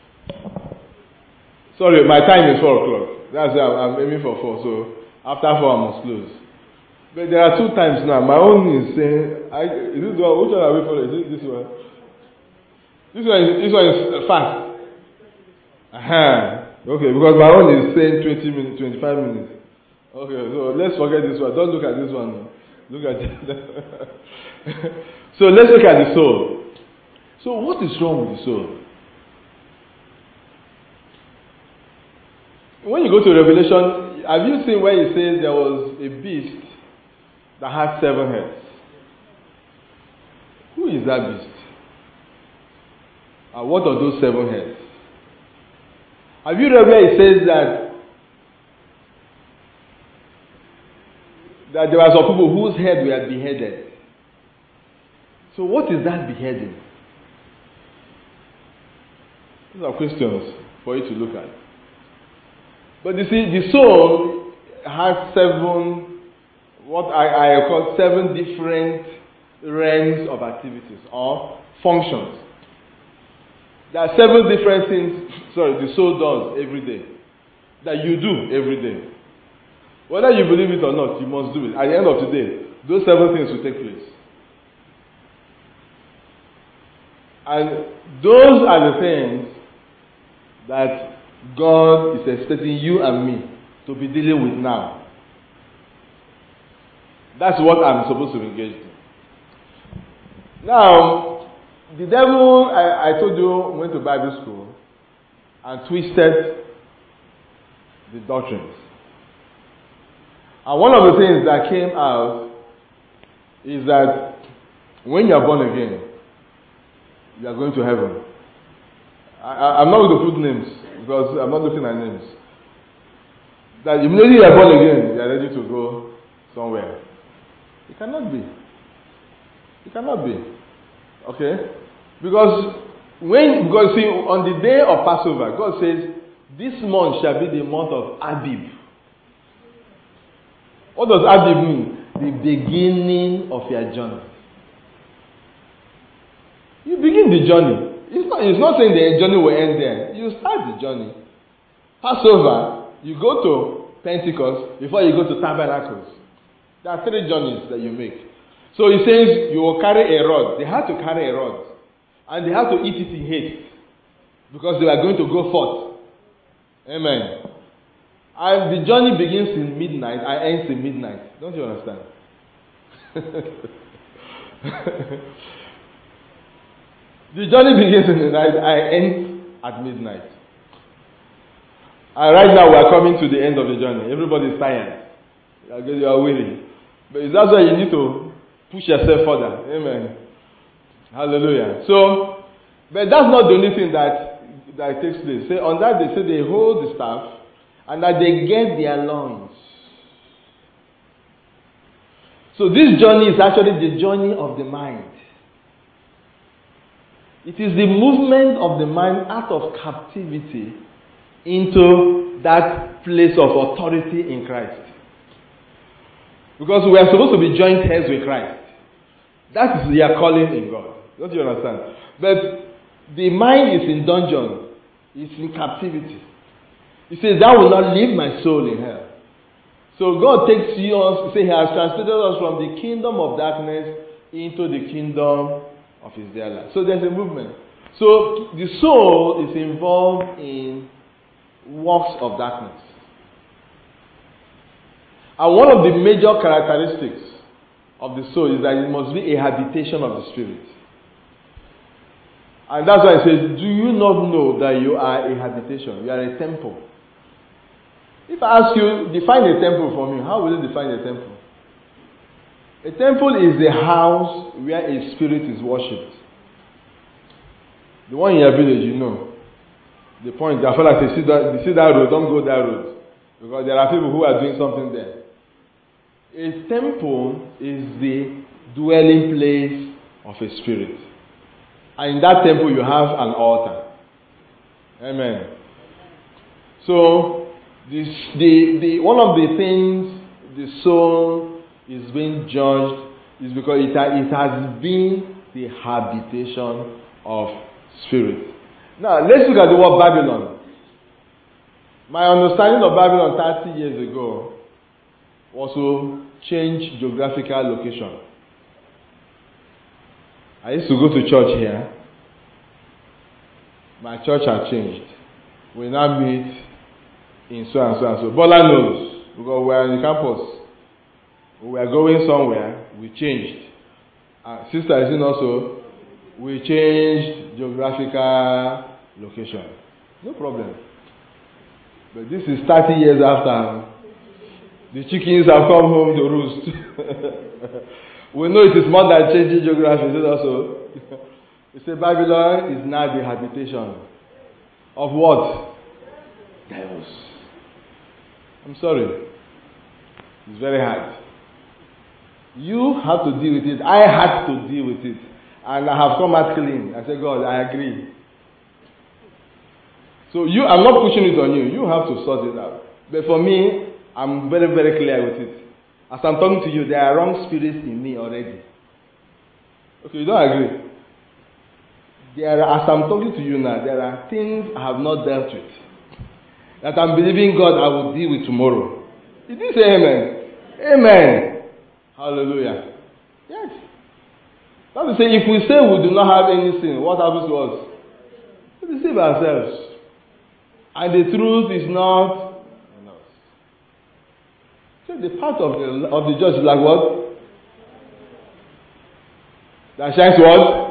Sorry, my time is four o'clock. That's why I'm, I'm aiming for four. So after four, I must close. But there are two times now. My own is saying, I, is this one? Which one are we following? Is it this one? This one is this one is fast. Uh-huh. Okay, because my own is saying twenty minutes, twenty-five minutes. Okay, so let's forget this one. Don't look at this one. Look at it. So let's look at the soul. So what is wrong with the soul? When you go to Revelation, have you seen where it says there was a beast that had seven heads? Who is that beast? And what are those seven heads? Have you read where it says that that there were some people whose heads were beheaded? So what is that beheading? These are questions for you to look at. But you see, the soul has seven, what I, I call seven different realms of activities or functions. There are seven different things, sorry, the soul does every day. That you do every day. Whether you believe it or not, you must do it. At the end of the day, those seven things will take place. And those are the things that God is expecting you and me to be dealing with now. That's what I'm supposed to engage in. Now, the devil, I, I told you, went to Bible school and twisted the doctrines. And one of the things that came out is that when you are born again, you are going to heaven. I, I, I'm not going to put names because I'm not looking at names. That immediately you are born again, you are ready to go somewhere. It cannot be. It cannot be. Okay? Because when, because see, on the day of Passover, God says, this month shall be the month of Abib. What does Abib mean? The beginning of your journey. You begin the journey. It's not, it's not saying the journey will end there. You start the journey. Passover, you go to Pentecost before you go to Tabernacles. There are three journeys that you make. So he says you will carry a rod. They had to carry a rod. And they had to eat it in haste. Because they were going to go forth. Amen. And the journey begins in midnight and ends in midnight. Don't you understand? The journey begins in the night and ends at midnight. And right now we are coming to the end of the journey. Everybody is tired. You are weary. But that's why you need to push yourself further. Amen. Hallelujah. So, but that's not the only thing that, that takes place. Say, on that day, say they hold the staff and that they get their loins. So this journey is actually the journey of the mind. It is the movement of the mind out of captivity into that place of authority in Christ. Because we are supposed to be joint heirs with Christ. That is their calling in God. Don't you understand? But the mind is in dungeon. It's in captivity. He says, "Thou will not leave my soul in hell." So God takes you on, say He has translated us from the kingdom of darkness into the kingdom of His dear light. So there's a movement. So the soul is involved in works of darkness. And one of the major characteristics of the soul is that it must be a habitation of the Spirit. And that's why it says, do you not know that you are a habitation? You are a temple. If I ask you, define a temple for me, how will you define a temple? A temple is a house where a spirit is worshipped. The one in your village, you know. The point, I feel like you see that, you see that road, don't go that road. Because there are people who are doing something there. A temple is the dwelling place of a spirit. And in that temple, you have an altar. Amen. So, this, the, the, one of the things the soul is being judged is because it, it has been the habitation of spirit. Now, let's look at the word Babylon. My understanding of Babylon thirty years ago was to change geographical location. I used to go to church here. My church had changed. We now meet in so and so and so. Bola knows, because we are on the campus. We were going somewhere, we changed. Uh, sister, is it also? We changed geographical location. No problem. But this is thirty years after. The chickens have come home to roost. We know it is more than changing geography. Is it also? You say Babylon is now the habitation of what? Devils. I'm sorry. It's very hard. You have to deal with it. I had to deal with it. And I have come out clean. I said, God, I agree. So you, I'm not pushing it on you. You have to sort it out. But for me, I'm very, very clear with it. As I'm talking to you, there are wrong spirits in me already. Okay, you don't agree? There are, as I'm talking to you now, there are things I have not dealt with that I'm believing God I will deal with tomorrow. Did you say amen? Amen. Hallelujah. Yes. That is to say, if we say we do not have any sin, what happens to us? We deceive ourselves. And the truth is not in us. So the part of the, of the judge is like what? That shines what?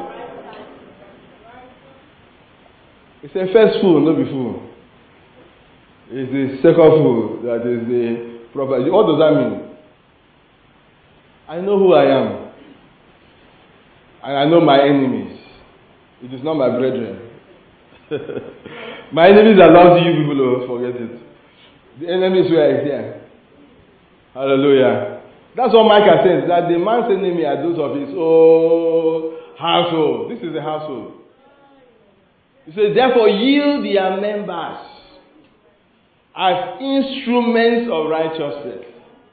It's a first fool, not be fool. It's the second fool that is the prophet. What does that mean? I know who I am. And I know my enemies. It is not my brethren. My enemies are allowed you people to forget it. The enemies were here. Hallelujah. That's what Micah says, that the man's enemy are those of his own household. This is the household. He says, therefore yield their members as instruments of righteousness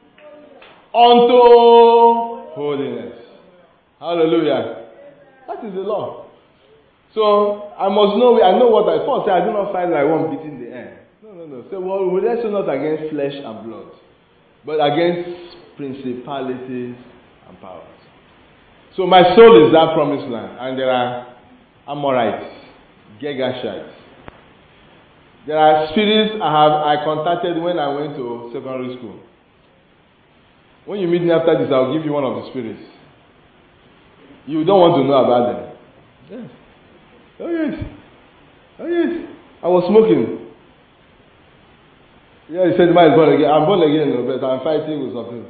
unto holiness. Hallelujah. That is the law. So I must know, I know what I thought. Say, I do not fight like one beating the air. No, no, no. So well, we wrestle not against flesh and blood, but against principalities and powers. So my soul is that promised land, and there are Amorites, Girgashites. There are spirits I have I contacted when I went to secondary school. When you meet me after this, I'll give you one of the spirits. You don't want to know about them. Yes. Oh yes. Oh yes. I was smoking. Yeah, he said, "Man is born again." I'm born again, but I'm fighting with something.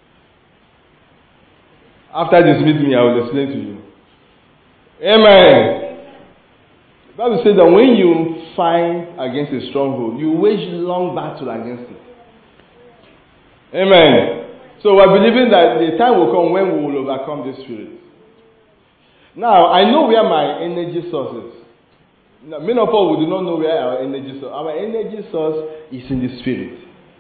After this meeting, I will explain to you. Amen. The Bible says that when you fight against a stronghold, you wage long battle against it. Amen. So we're believing that the time will come when we will overcome this spirit. Now, I know where my energy source is. Now, many of us we do not know where our energy source. Our energy source is in the spirit.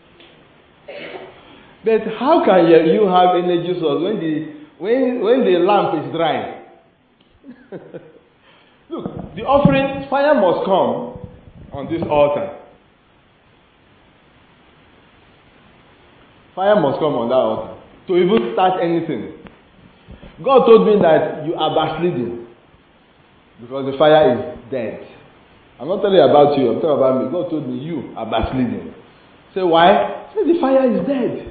But how can you have energy source when the when when the lamp is dry? Look, the offering, fire must come on this altar. Fire must come on that altar to even start anything. God told me that you are backsliding because the fire is dead. I'm not telling you about you, I'm talking about me. God told me you are backsliding. Say why? Say the fire is dead.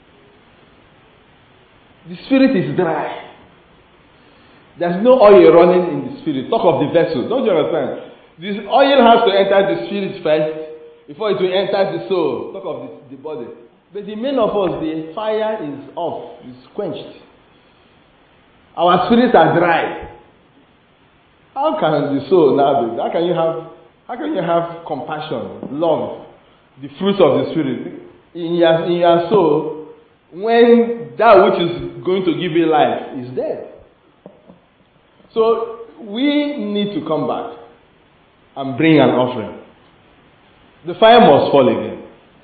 The spirit is dry. There's no oil running in the spirit. Talk of the vessel. Don't you understand? This oil has to enter the spirit first before it will enter the soul. Talk of the, the body. But the main of us, the fire is off, is quenched. Our spirits are dry. How can the soul now be? How can you have how can you have compassion, love, the fruits of the Spirit in your, in your soul when that which is going to give you life is dead? So we need to come back and bring an offering. The fire must fall again.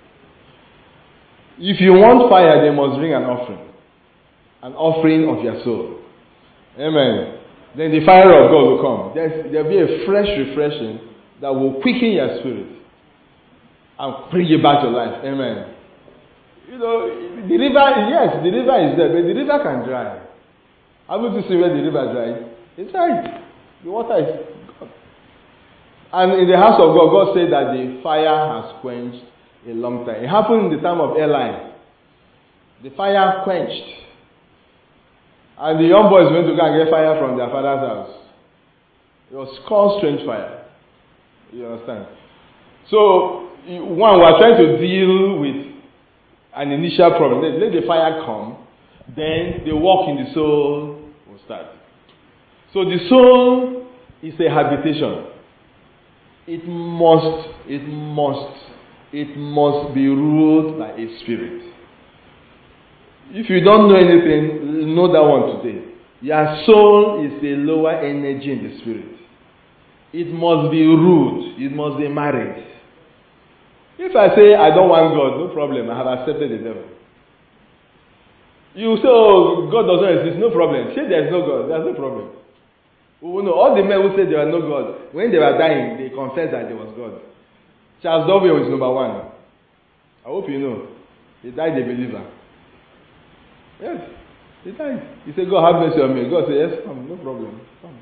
If you want fire, they must bring an offering. An offering of your soul. Amen. Then the fire of God will come. There's, there'll be a fresh refreshing that will quicken your spirit and bring you back to life. Amen. You know, the river, yes, the river is there, but the river can dry. Haven't you seen where the river dries? It's dry. The water is gone. And in the house of God, God said that the fire has quenched a long time. It happened in the time of Eli. The fire quenched. And the young boys went to go and get fire from their father's house. It was called strange fire. You understand? So, one, we are trying to deal with an initial problem. Let, let the fire come. Then the walk in the soul will start. So the soul is a habitation. It must, it must, it must be ruled by a spirit. If you don't know anything, know that one today. Your soul is a lower energy in the spirit. It must be ruled. It must be married. If I say I don't want God, no problem. I have accepted the devil. You say, oh, God doesn't exist, no problem. Say there is no God, there's no problem. Oh, no, all the men who said there was no God, when they were dying, they confessed that there was God. Charles Darwin was number one. I hope you know. He died a believer. Yes, he died. He said, God have mercy on me. God said, yes, come, no problem. Come.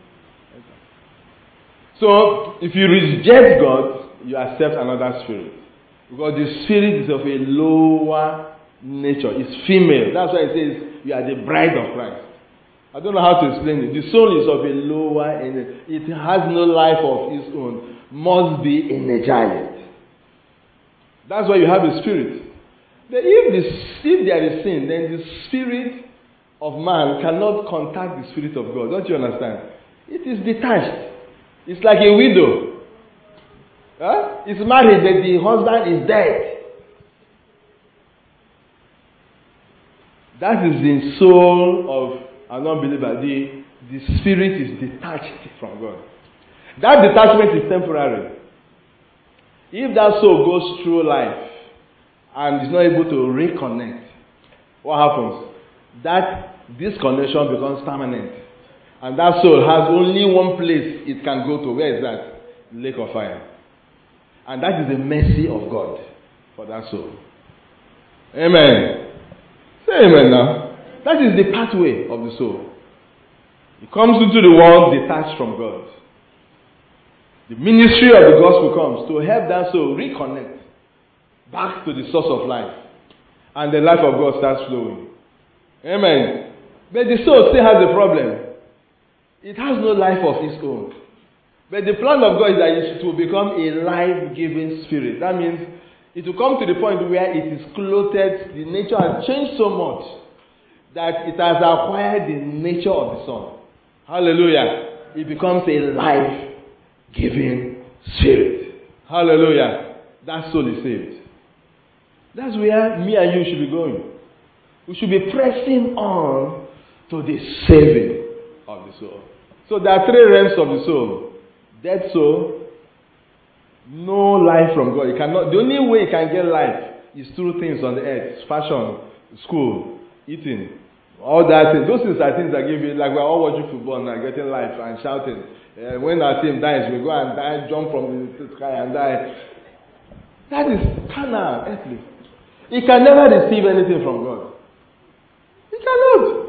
So, if you reject God, you accept another spirit. Because the spirit is of a lower nature. It's female. That's why it says you are the bride of Christ. I don't know how to explain it. The soul is of a lower energy. It has no life of its own. Must be energized. That's why you have a spirit. But if, the, if there is sin, then the spirit of man cannot contact the spirit of God. Don't you understand? It is detached. It's like a widow. Huh? It's married, but the husband is dead. That is the soul of an unbeliever. The, the spirit is detached from God. That detachment is temporary. If that soul goes through life and is not able to reconnect, what happens? That disconnection becomes permanent. And that soul has only one place it can go to. Where is that? Lake of fire. And that is the mercy of God for that soul. Amen. Say amen now. That is the pathway of the soul. It comes into the world detached from God. The ministry of the gospel comes to help that soul reconnect back to the source of life. And the life of God starts flowing. Amen. But the soul still has a problem. It has no life of its own. But the plan of God is that it will become a life-giving spirit. That means it will come to the point where it is clothed, the nature has changed so much that it has acquired the nature of the Son. Hallelujah. It becomes a life-giving spirit. Hallelujah. That soul is saved. That's where me and you should be going. We should be pressing on to the saving of the soul. So there are three realms of the soul. Dead soul, no life from God. You cannot. The only way you can get life is through things on the earth: fashion, school, eating, all that. Things. Those things are things that give you. Like we're all watching football now, getting life and shouting. Uh, when our team dies, we go and die, jump from the sky and die. That is carnal, earthly. He can never receive anything from God. He cannot.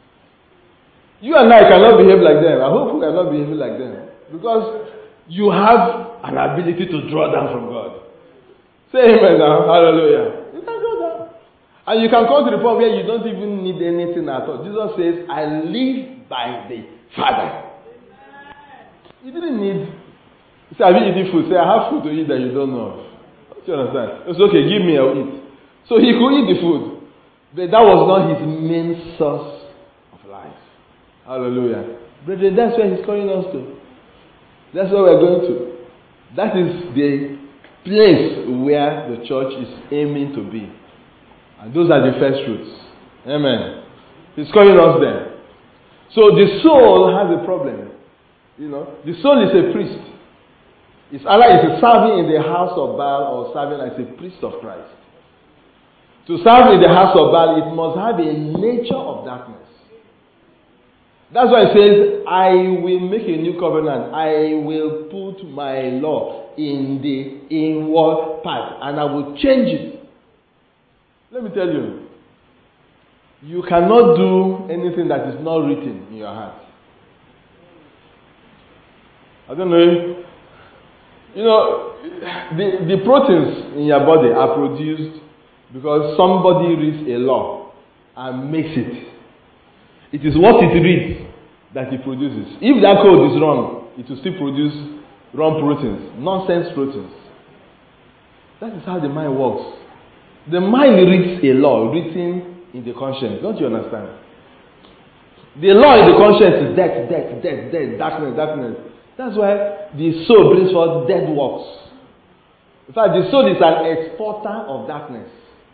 You and I cannot behave like them. I hope we cannot behave like them. Because you have an ability to draw down from God. Say amen now. Hallelujah. You can draw down. And you can come to the point where you don't even need anything at all. Jesus says, I live by the Father. You didn't need. Say, have you eaten food? Say, I have food to eat that you don't know. Don't you understand? It's okay, give me, I'll eat. So he could eat the food. But that was not his main source of life. Hallelujah. Brethren, that's where he's calling us to. That's where we're going to. That is the place where the church is aiming to be. And those are the first fruits. Amen. He's calling us there. So the soul has a problem. You know, the soul is a priest. It's either it's serving in the house of Baal or serving as a priest of Christ. To serve in the house of Baal, it must have a nature of darkness. That's why it says, I will make a new covenant. I will put my law in the inward part and I will change it. Let me tell you, you cannot do anything that is not written in your heart. I don't know. You know, the, the proteins in your body are produced because somebody reads a law and makes it. It is what it reads that it produces. If that code is wrong, it will still produce wrong proteins, nonsense proteins. That is how the mind works. The mind reads a law written in the conscience. Don't you understand? The law in the conscience is death, death, death, death, darkness, darkness. That's why the soul brings forth dead works. In fact, the soul is an exporter of darkness.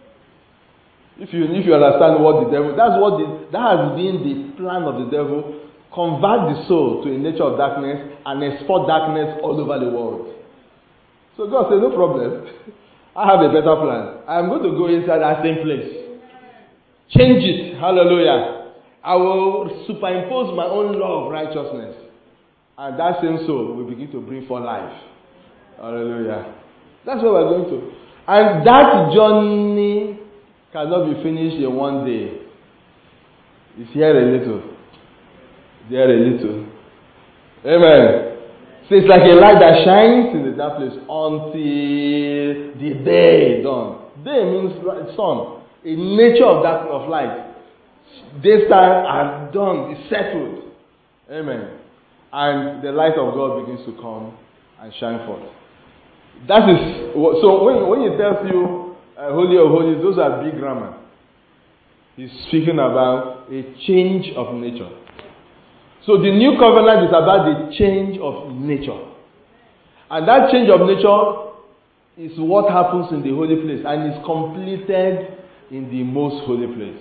If you if you understand what the devil, that's what the, that has been the plan of the devil. Convert the soul to a nature of darkness and export darkness all over the world. So God said, no problem. I have a better plan. I am going to go inside that same place. Change it. Hallelujah. I will superimpose my own law of righteousness. And that same soul will begin to bring forth life. Hallelujah. That's what we're going to. And that journey cannot be finished in one day. It's here a little. There a little. Amen. So it's like a light that shines in the dark place until the day dawn. Day means sun. A nature of that of light. Daytime are done, it's settled. Amen. And the light of God begins to come and shine forth. That is so when when he tells you uh, holy of holies, those are big grammar. He's speaking about a change of nature. So the new covenant is about the change of nature. And that change of nature is what happens in the holy place and is completed in the most holy place.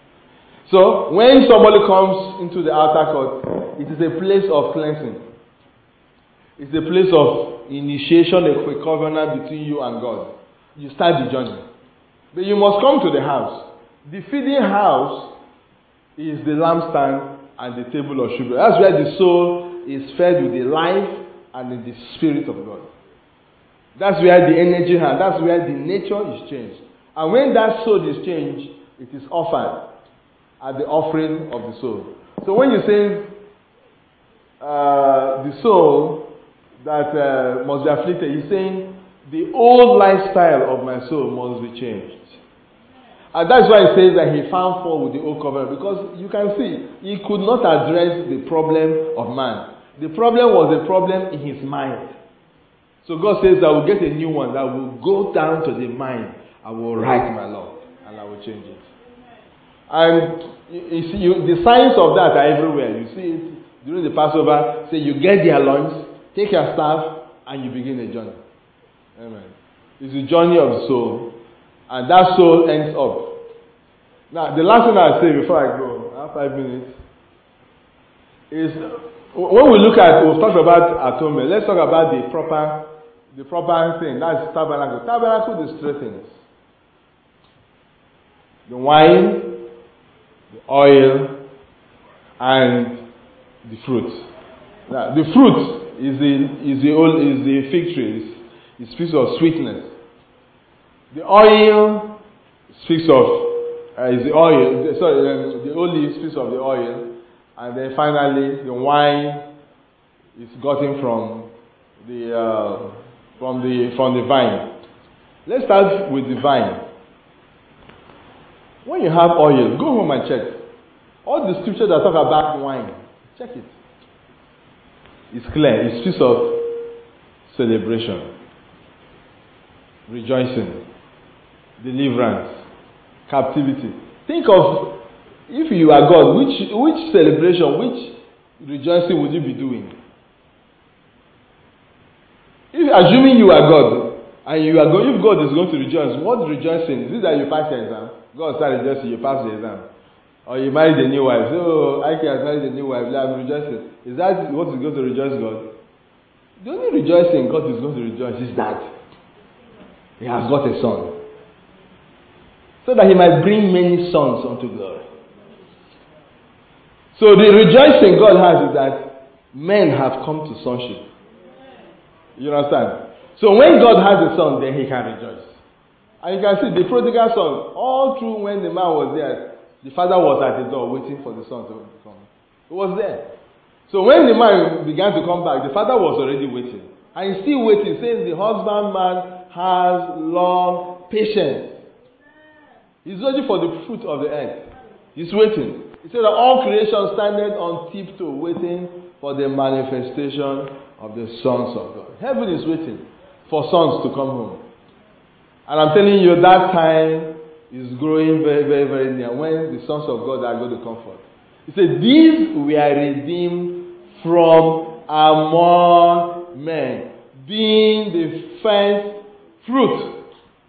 So when somebody comes into the outer court, it is a place of cleansing. It's a place of initiation of a covenant between you and God. You start the journey. But you must come to the house. The feeding house is the lampstand and the table of showbread. That's where the soul is fed with the life and in the spirit of God. That's where the energy has. That's where the nature is changed. And when that soul is changed, it is offered at the offering of the soul. So when you say uh, the soul that uh, must be afflicted, he's saying the old lifestyle of my soul must be changed. And that's why he says that he found fault with the old covenant, because you can see he could not address the problem of man. The problem was a problem in his mind. So God says that we'll get a new one that will go down to the mind. I will write my law and I will change it. And you see, you, the signs of that are everywhere. You see it during the Passover. Say you get their loins, take your staff, and you begin a journey. Amen. It's the journey of the soul. And that soul ends up. Now, the last thing I'll say before I go, I have five minutes, is when we look at, we'll talk about atonement, let's talk about the proper, the proper thing. That's tabernacle. Tabernacle is three things: the wine, the oil, and the fruit. Now, the fruit is the is the old is the fig tree. It speaks of sweetness. The oil speaks of uh, is the oil. The, sorry, um, the olive speaks of the oil, and then finally the wine is gotten from the uh, from the from the vine. Let's start with the vine. When you have oil, go home and check all the scriptures that talk about wine. Check it. It's clear. It speaks of celebration, rejoicing, deliverance, captivity. Think of, if you are God, which which celebration, which rejoicing would you be doing? If assuming you are God, and you are going, if God is going to rejoice, what rejoicing? Is it that you pass the exam? God started rejoicing, you pass the exam. Or you married a new wife. So, I can marry a new wife, I'm rejoicing. Is that what is going to rejoice God? The only rejoicing God is going to rejoice is that He has got a son. So that He might bring many sons unto glory. So the rejoicing God has is that men have come to sonship. You understand? So when God has a son, then He can rejoice. And you can see the prodigal son, all through when the man was there, the father was at the door waiting for the son to come. He was there. So when the man began to come back, the father was already waiting. And he's still waiting, saying the husbandman has long patience. He's waiting for the fruit of the earth. He's waiting. He said that all creation standeth on tiptoe, waiting for the manifestation of the sons of God. Heaven is waiting for sons to come home. And I'm telling you, that time is growing very, very, very near when the sons of God are going to come forth. He said, these were redeemed from among men, being the first fruit.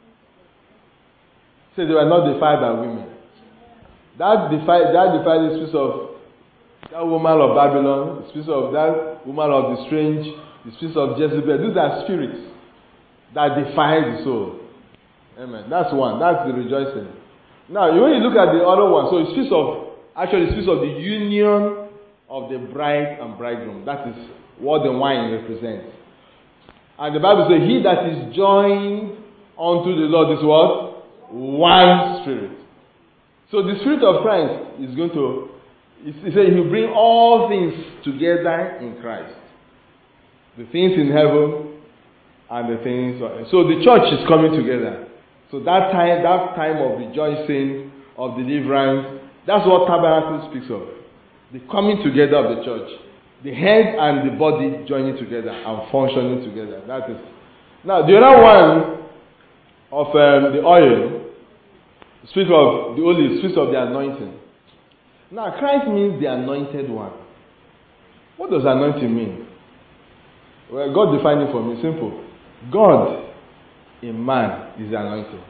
He said they were not defiled by women. That defied, that defied the spirit of that woman of Babylon, the spirit of that woman of the strange, the spirit of Jezebel. These are spirits that defile the soul. Amen. That's one. That's the rejoicing. Now, when you look at the other one, so it speaks of, actually it speaks of the union of the bride and bridegroom. That is what the wine represents. And the Bible says, he that is joined unto the Lord is what? One spirit. So the Spirit of Christ is going to, he said he will bring all things together in Christ. The things in heaven and the things on earth. So the church is coming together. So that time, that time of rejoicing, of deliverance, that's what tabernacle speaks of. The coming together of the church. The head and the body joining together and functioning together. That is. Now the other one of um, the oil, speaks of the olive, speaks of the anointing. Now Christ means the anointed one. What does anointing mean? Well, God defined it for me. Simple. God in man is anointed.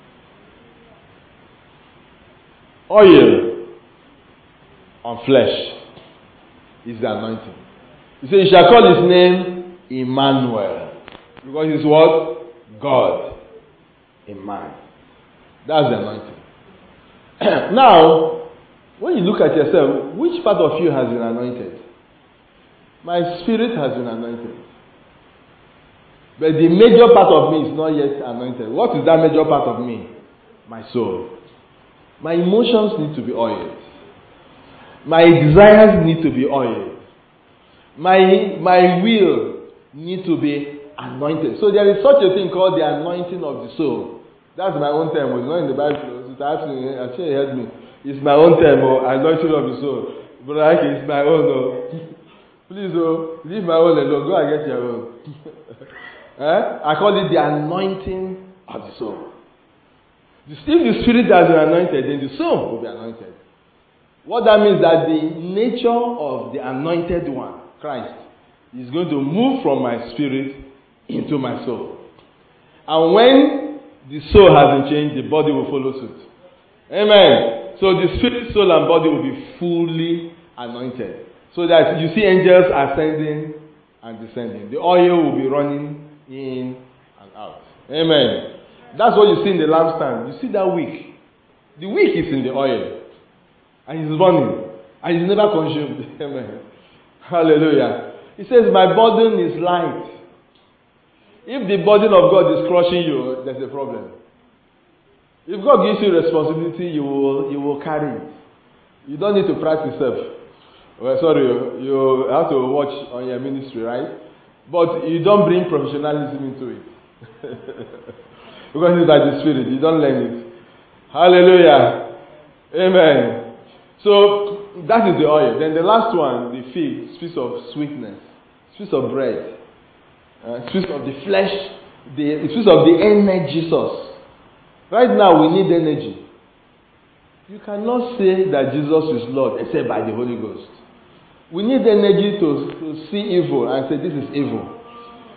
Oil on flesh is the anointing. He said, you shall call his name Emmanuel. Because he's what? God in man. That's the anointing. Now, when you look at yourself, which part of you has been anointed? My spirit has been anointed. But the major part of me is not yet anointed. What is that major part of me? My soul. My emotions need to be oiled. My desires need to be oiled. My, my will need to be anointed. So there is such a thing called the anointing of the soul. That's my own term. It's not in the Bible. I actually heard me. It's my own term, or anointing of the soul. But like it's my own. Oh. Please, oh, leave my own alone. Go and get your own. eh? I call it the anointing of the soul. If the spirit has been anointed, then the soul will be anointed. What that means is that the nature of the anointed one, Christ, is going to move from my spirit into my soul. And when the soul has been changed, the body will follow suit. Amen. So the spirit, soul, and body will be fully anointed. So that you see angels ascending and descending. The oil will be running in and out. Amen. That's what you see in the lampstand. You see that wick. The wick is in the oil. And it's burning. And it's never consumed. Amen. Hallelujah. He says, my burden is light. If the burden of God is crushing you, there's a problem. If God gives you responsibility, you will, you will carry it. You don't need to practice yourself. Well, sorry, you have to watch on your ministry, right? But you don't bring professionalism into it. Because it's by the Spirit. You don't learn it. Hallelujah. Amen. So, that is the oil. Then the last one, the fig, speaks of sweetness. Speaks of bread. Uh, speaks of the flesh. The, it speaks of the energy source. Right now, we need energy. You cannot say that Jesus is Lord except by the Holy Ghost. We need energy to, to see evil and say this is evil.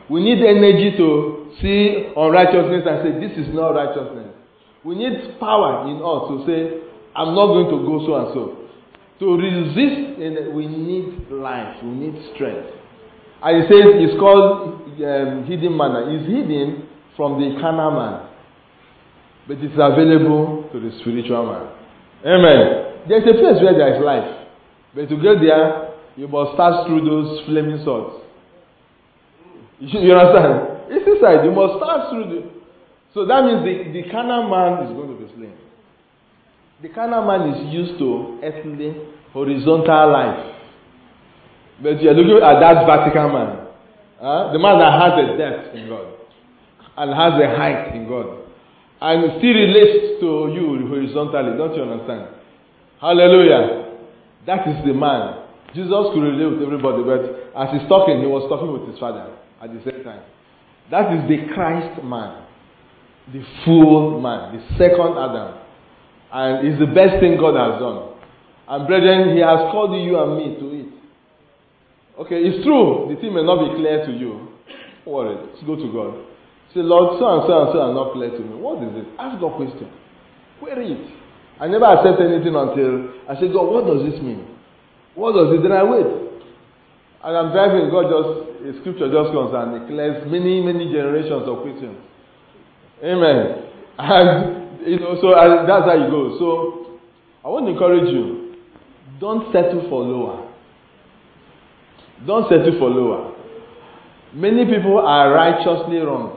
We need energy to see unrighteousness and say, this is not righteousness. We need power in us to say, I'm not going to go so and so. To resist, in, we need life, we need strength. And he says it's called um, hidden manna. It's hidden from the carnal man, but it's available to the spiritual man. Amen. There's a place where there is life, but to get there, you must pass through those flaming swords. You understand? It's inside. You must pass through the. So that means the, the carnal man is going to be slain. The carnal man is used to earthly, horizontal life. But you are looking at that vertical man. Uh, the man that has a depth in God. And has a height in God. And still relates to you horizontally. Don't you understand? Hallelujah. That is the man. Jesus could relate with everybody, but as he's talking, he was talking with his Father at the same time. That is the Christ man. The full man. The second Adam. And it's the best thing God has done. And brethren, he has called you and me to it. Okay, it's true. The thing may not be clear to you. Don't worry. Let's go to God. Say, Lord, so and so and so are not clear to me. What is it? Ask God question. Query it. I never accept anything until I say, God, what does this mean? What does it? Then I wait. And I'm driving. God just, a scripture just comes and declares many, many generations of questions. Amen. And, you know, so I, that's how you go. So, I want to encourage you. Don't settle for lower. Don't settle for lower. Many people are righteously wrong.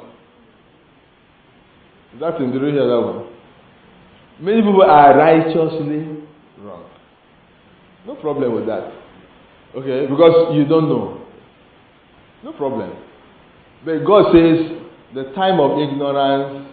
That's in the real here, that one. Many people are righteously wrong. No problem with that. Okay, because you don't know. No problem. But God says, the time of ignorance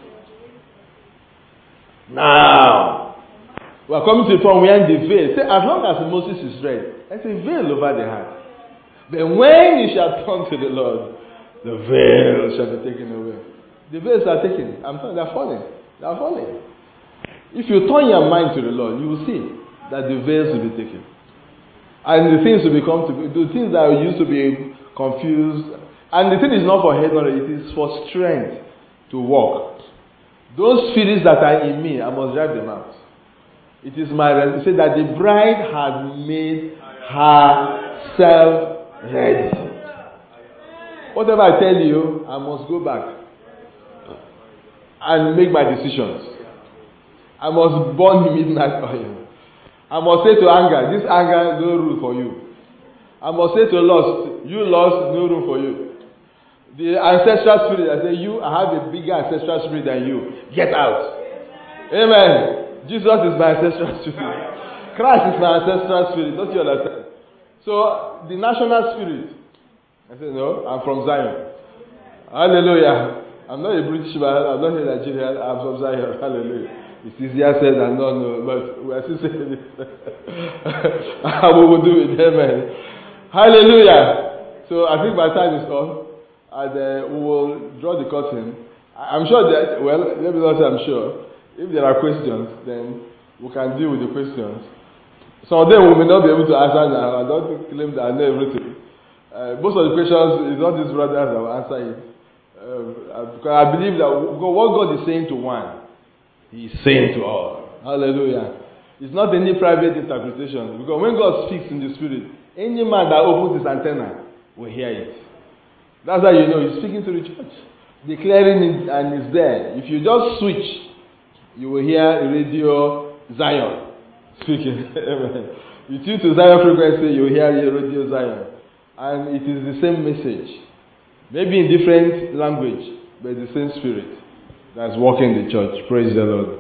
now. We are coming to the point where the veil. Say, as long as Moses is read, there's a veil over the heart. But when you shall turn to the Lord, the veil shall be taken away. The veils are taken. I'm telling you, they're falling. They're falling. If you turn your mind to the Lord, you will see that the veils will be taken. And the things will become to be, the things that used to be confused. And the thing is not for ignorance, it is for strength to walk. Those spirits that are in me, I must drive them out. It is my right. It says that the bride has made herself ready. Whatever I tell you, I must go back and make my decisions. I must burn the midnight oil. I must say to anger, this anger, no room for you. I must say to lust, you lust, no room for you. The ancestral spirit, I say, you, I have a bigger ancestral spirit than you. Get out. Amen. Jesus is my ancestral spirit. Christ is my ancestral spirit. Don't you understand? So, the national spirit, I say, no, I'm from Zion. Hallelujah. I'm not a British man, I'm not a Nigerian, I'm from Zion. Hallelujah. It's easier said than done, no, but we are still saying it. We will do it. Amen. Hallelujah. So I think my time is up, and uh, we will draw the curtain. I'm sure that, well, let me not say I'm sure. If there are questions, then we can deal with the questions. Some of them we may not be able to answer now. I don't claim that I know everything. Uh, most of the questions is not these brothers that will answer it. Uh, because I believe that what God is saying to one, He is saying to all. Hallelujah. It's not any private interpretation. Because when God speaks in the Spirit, any man that opens his antenna will hear it. That's how you know He's speaking to the church. Declaring it and it's there. If you just switch, you will hear Radio Zion speaking. You tune to Zion frequency, you will hear Radio Zion. And it is the same message. Maybe in different language, but the same spirit that's working the church. Praise the Lord.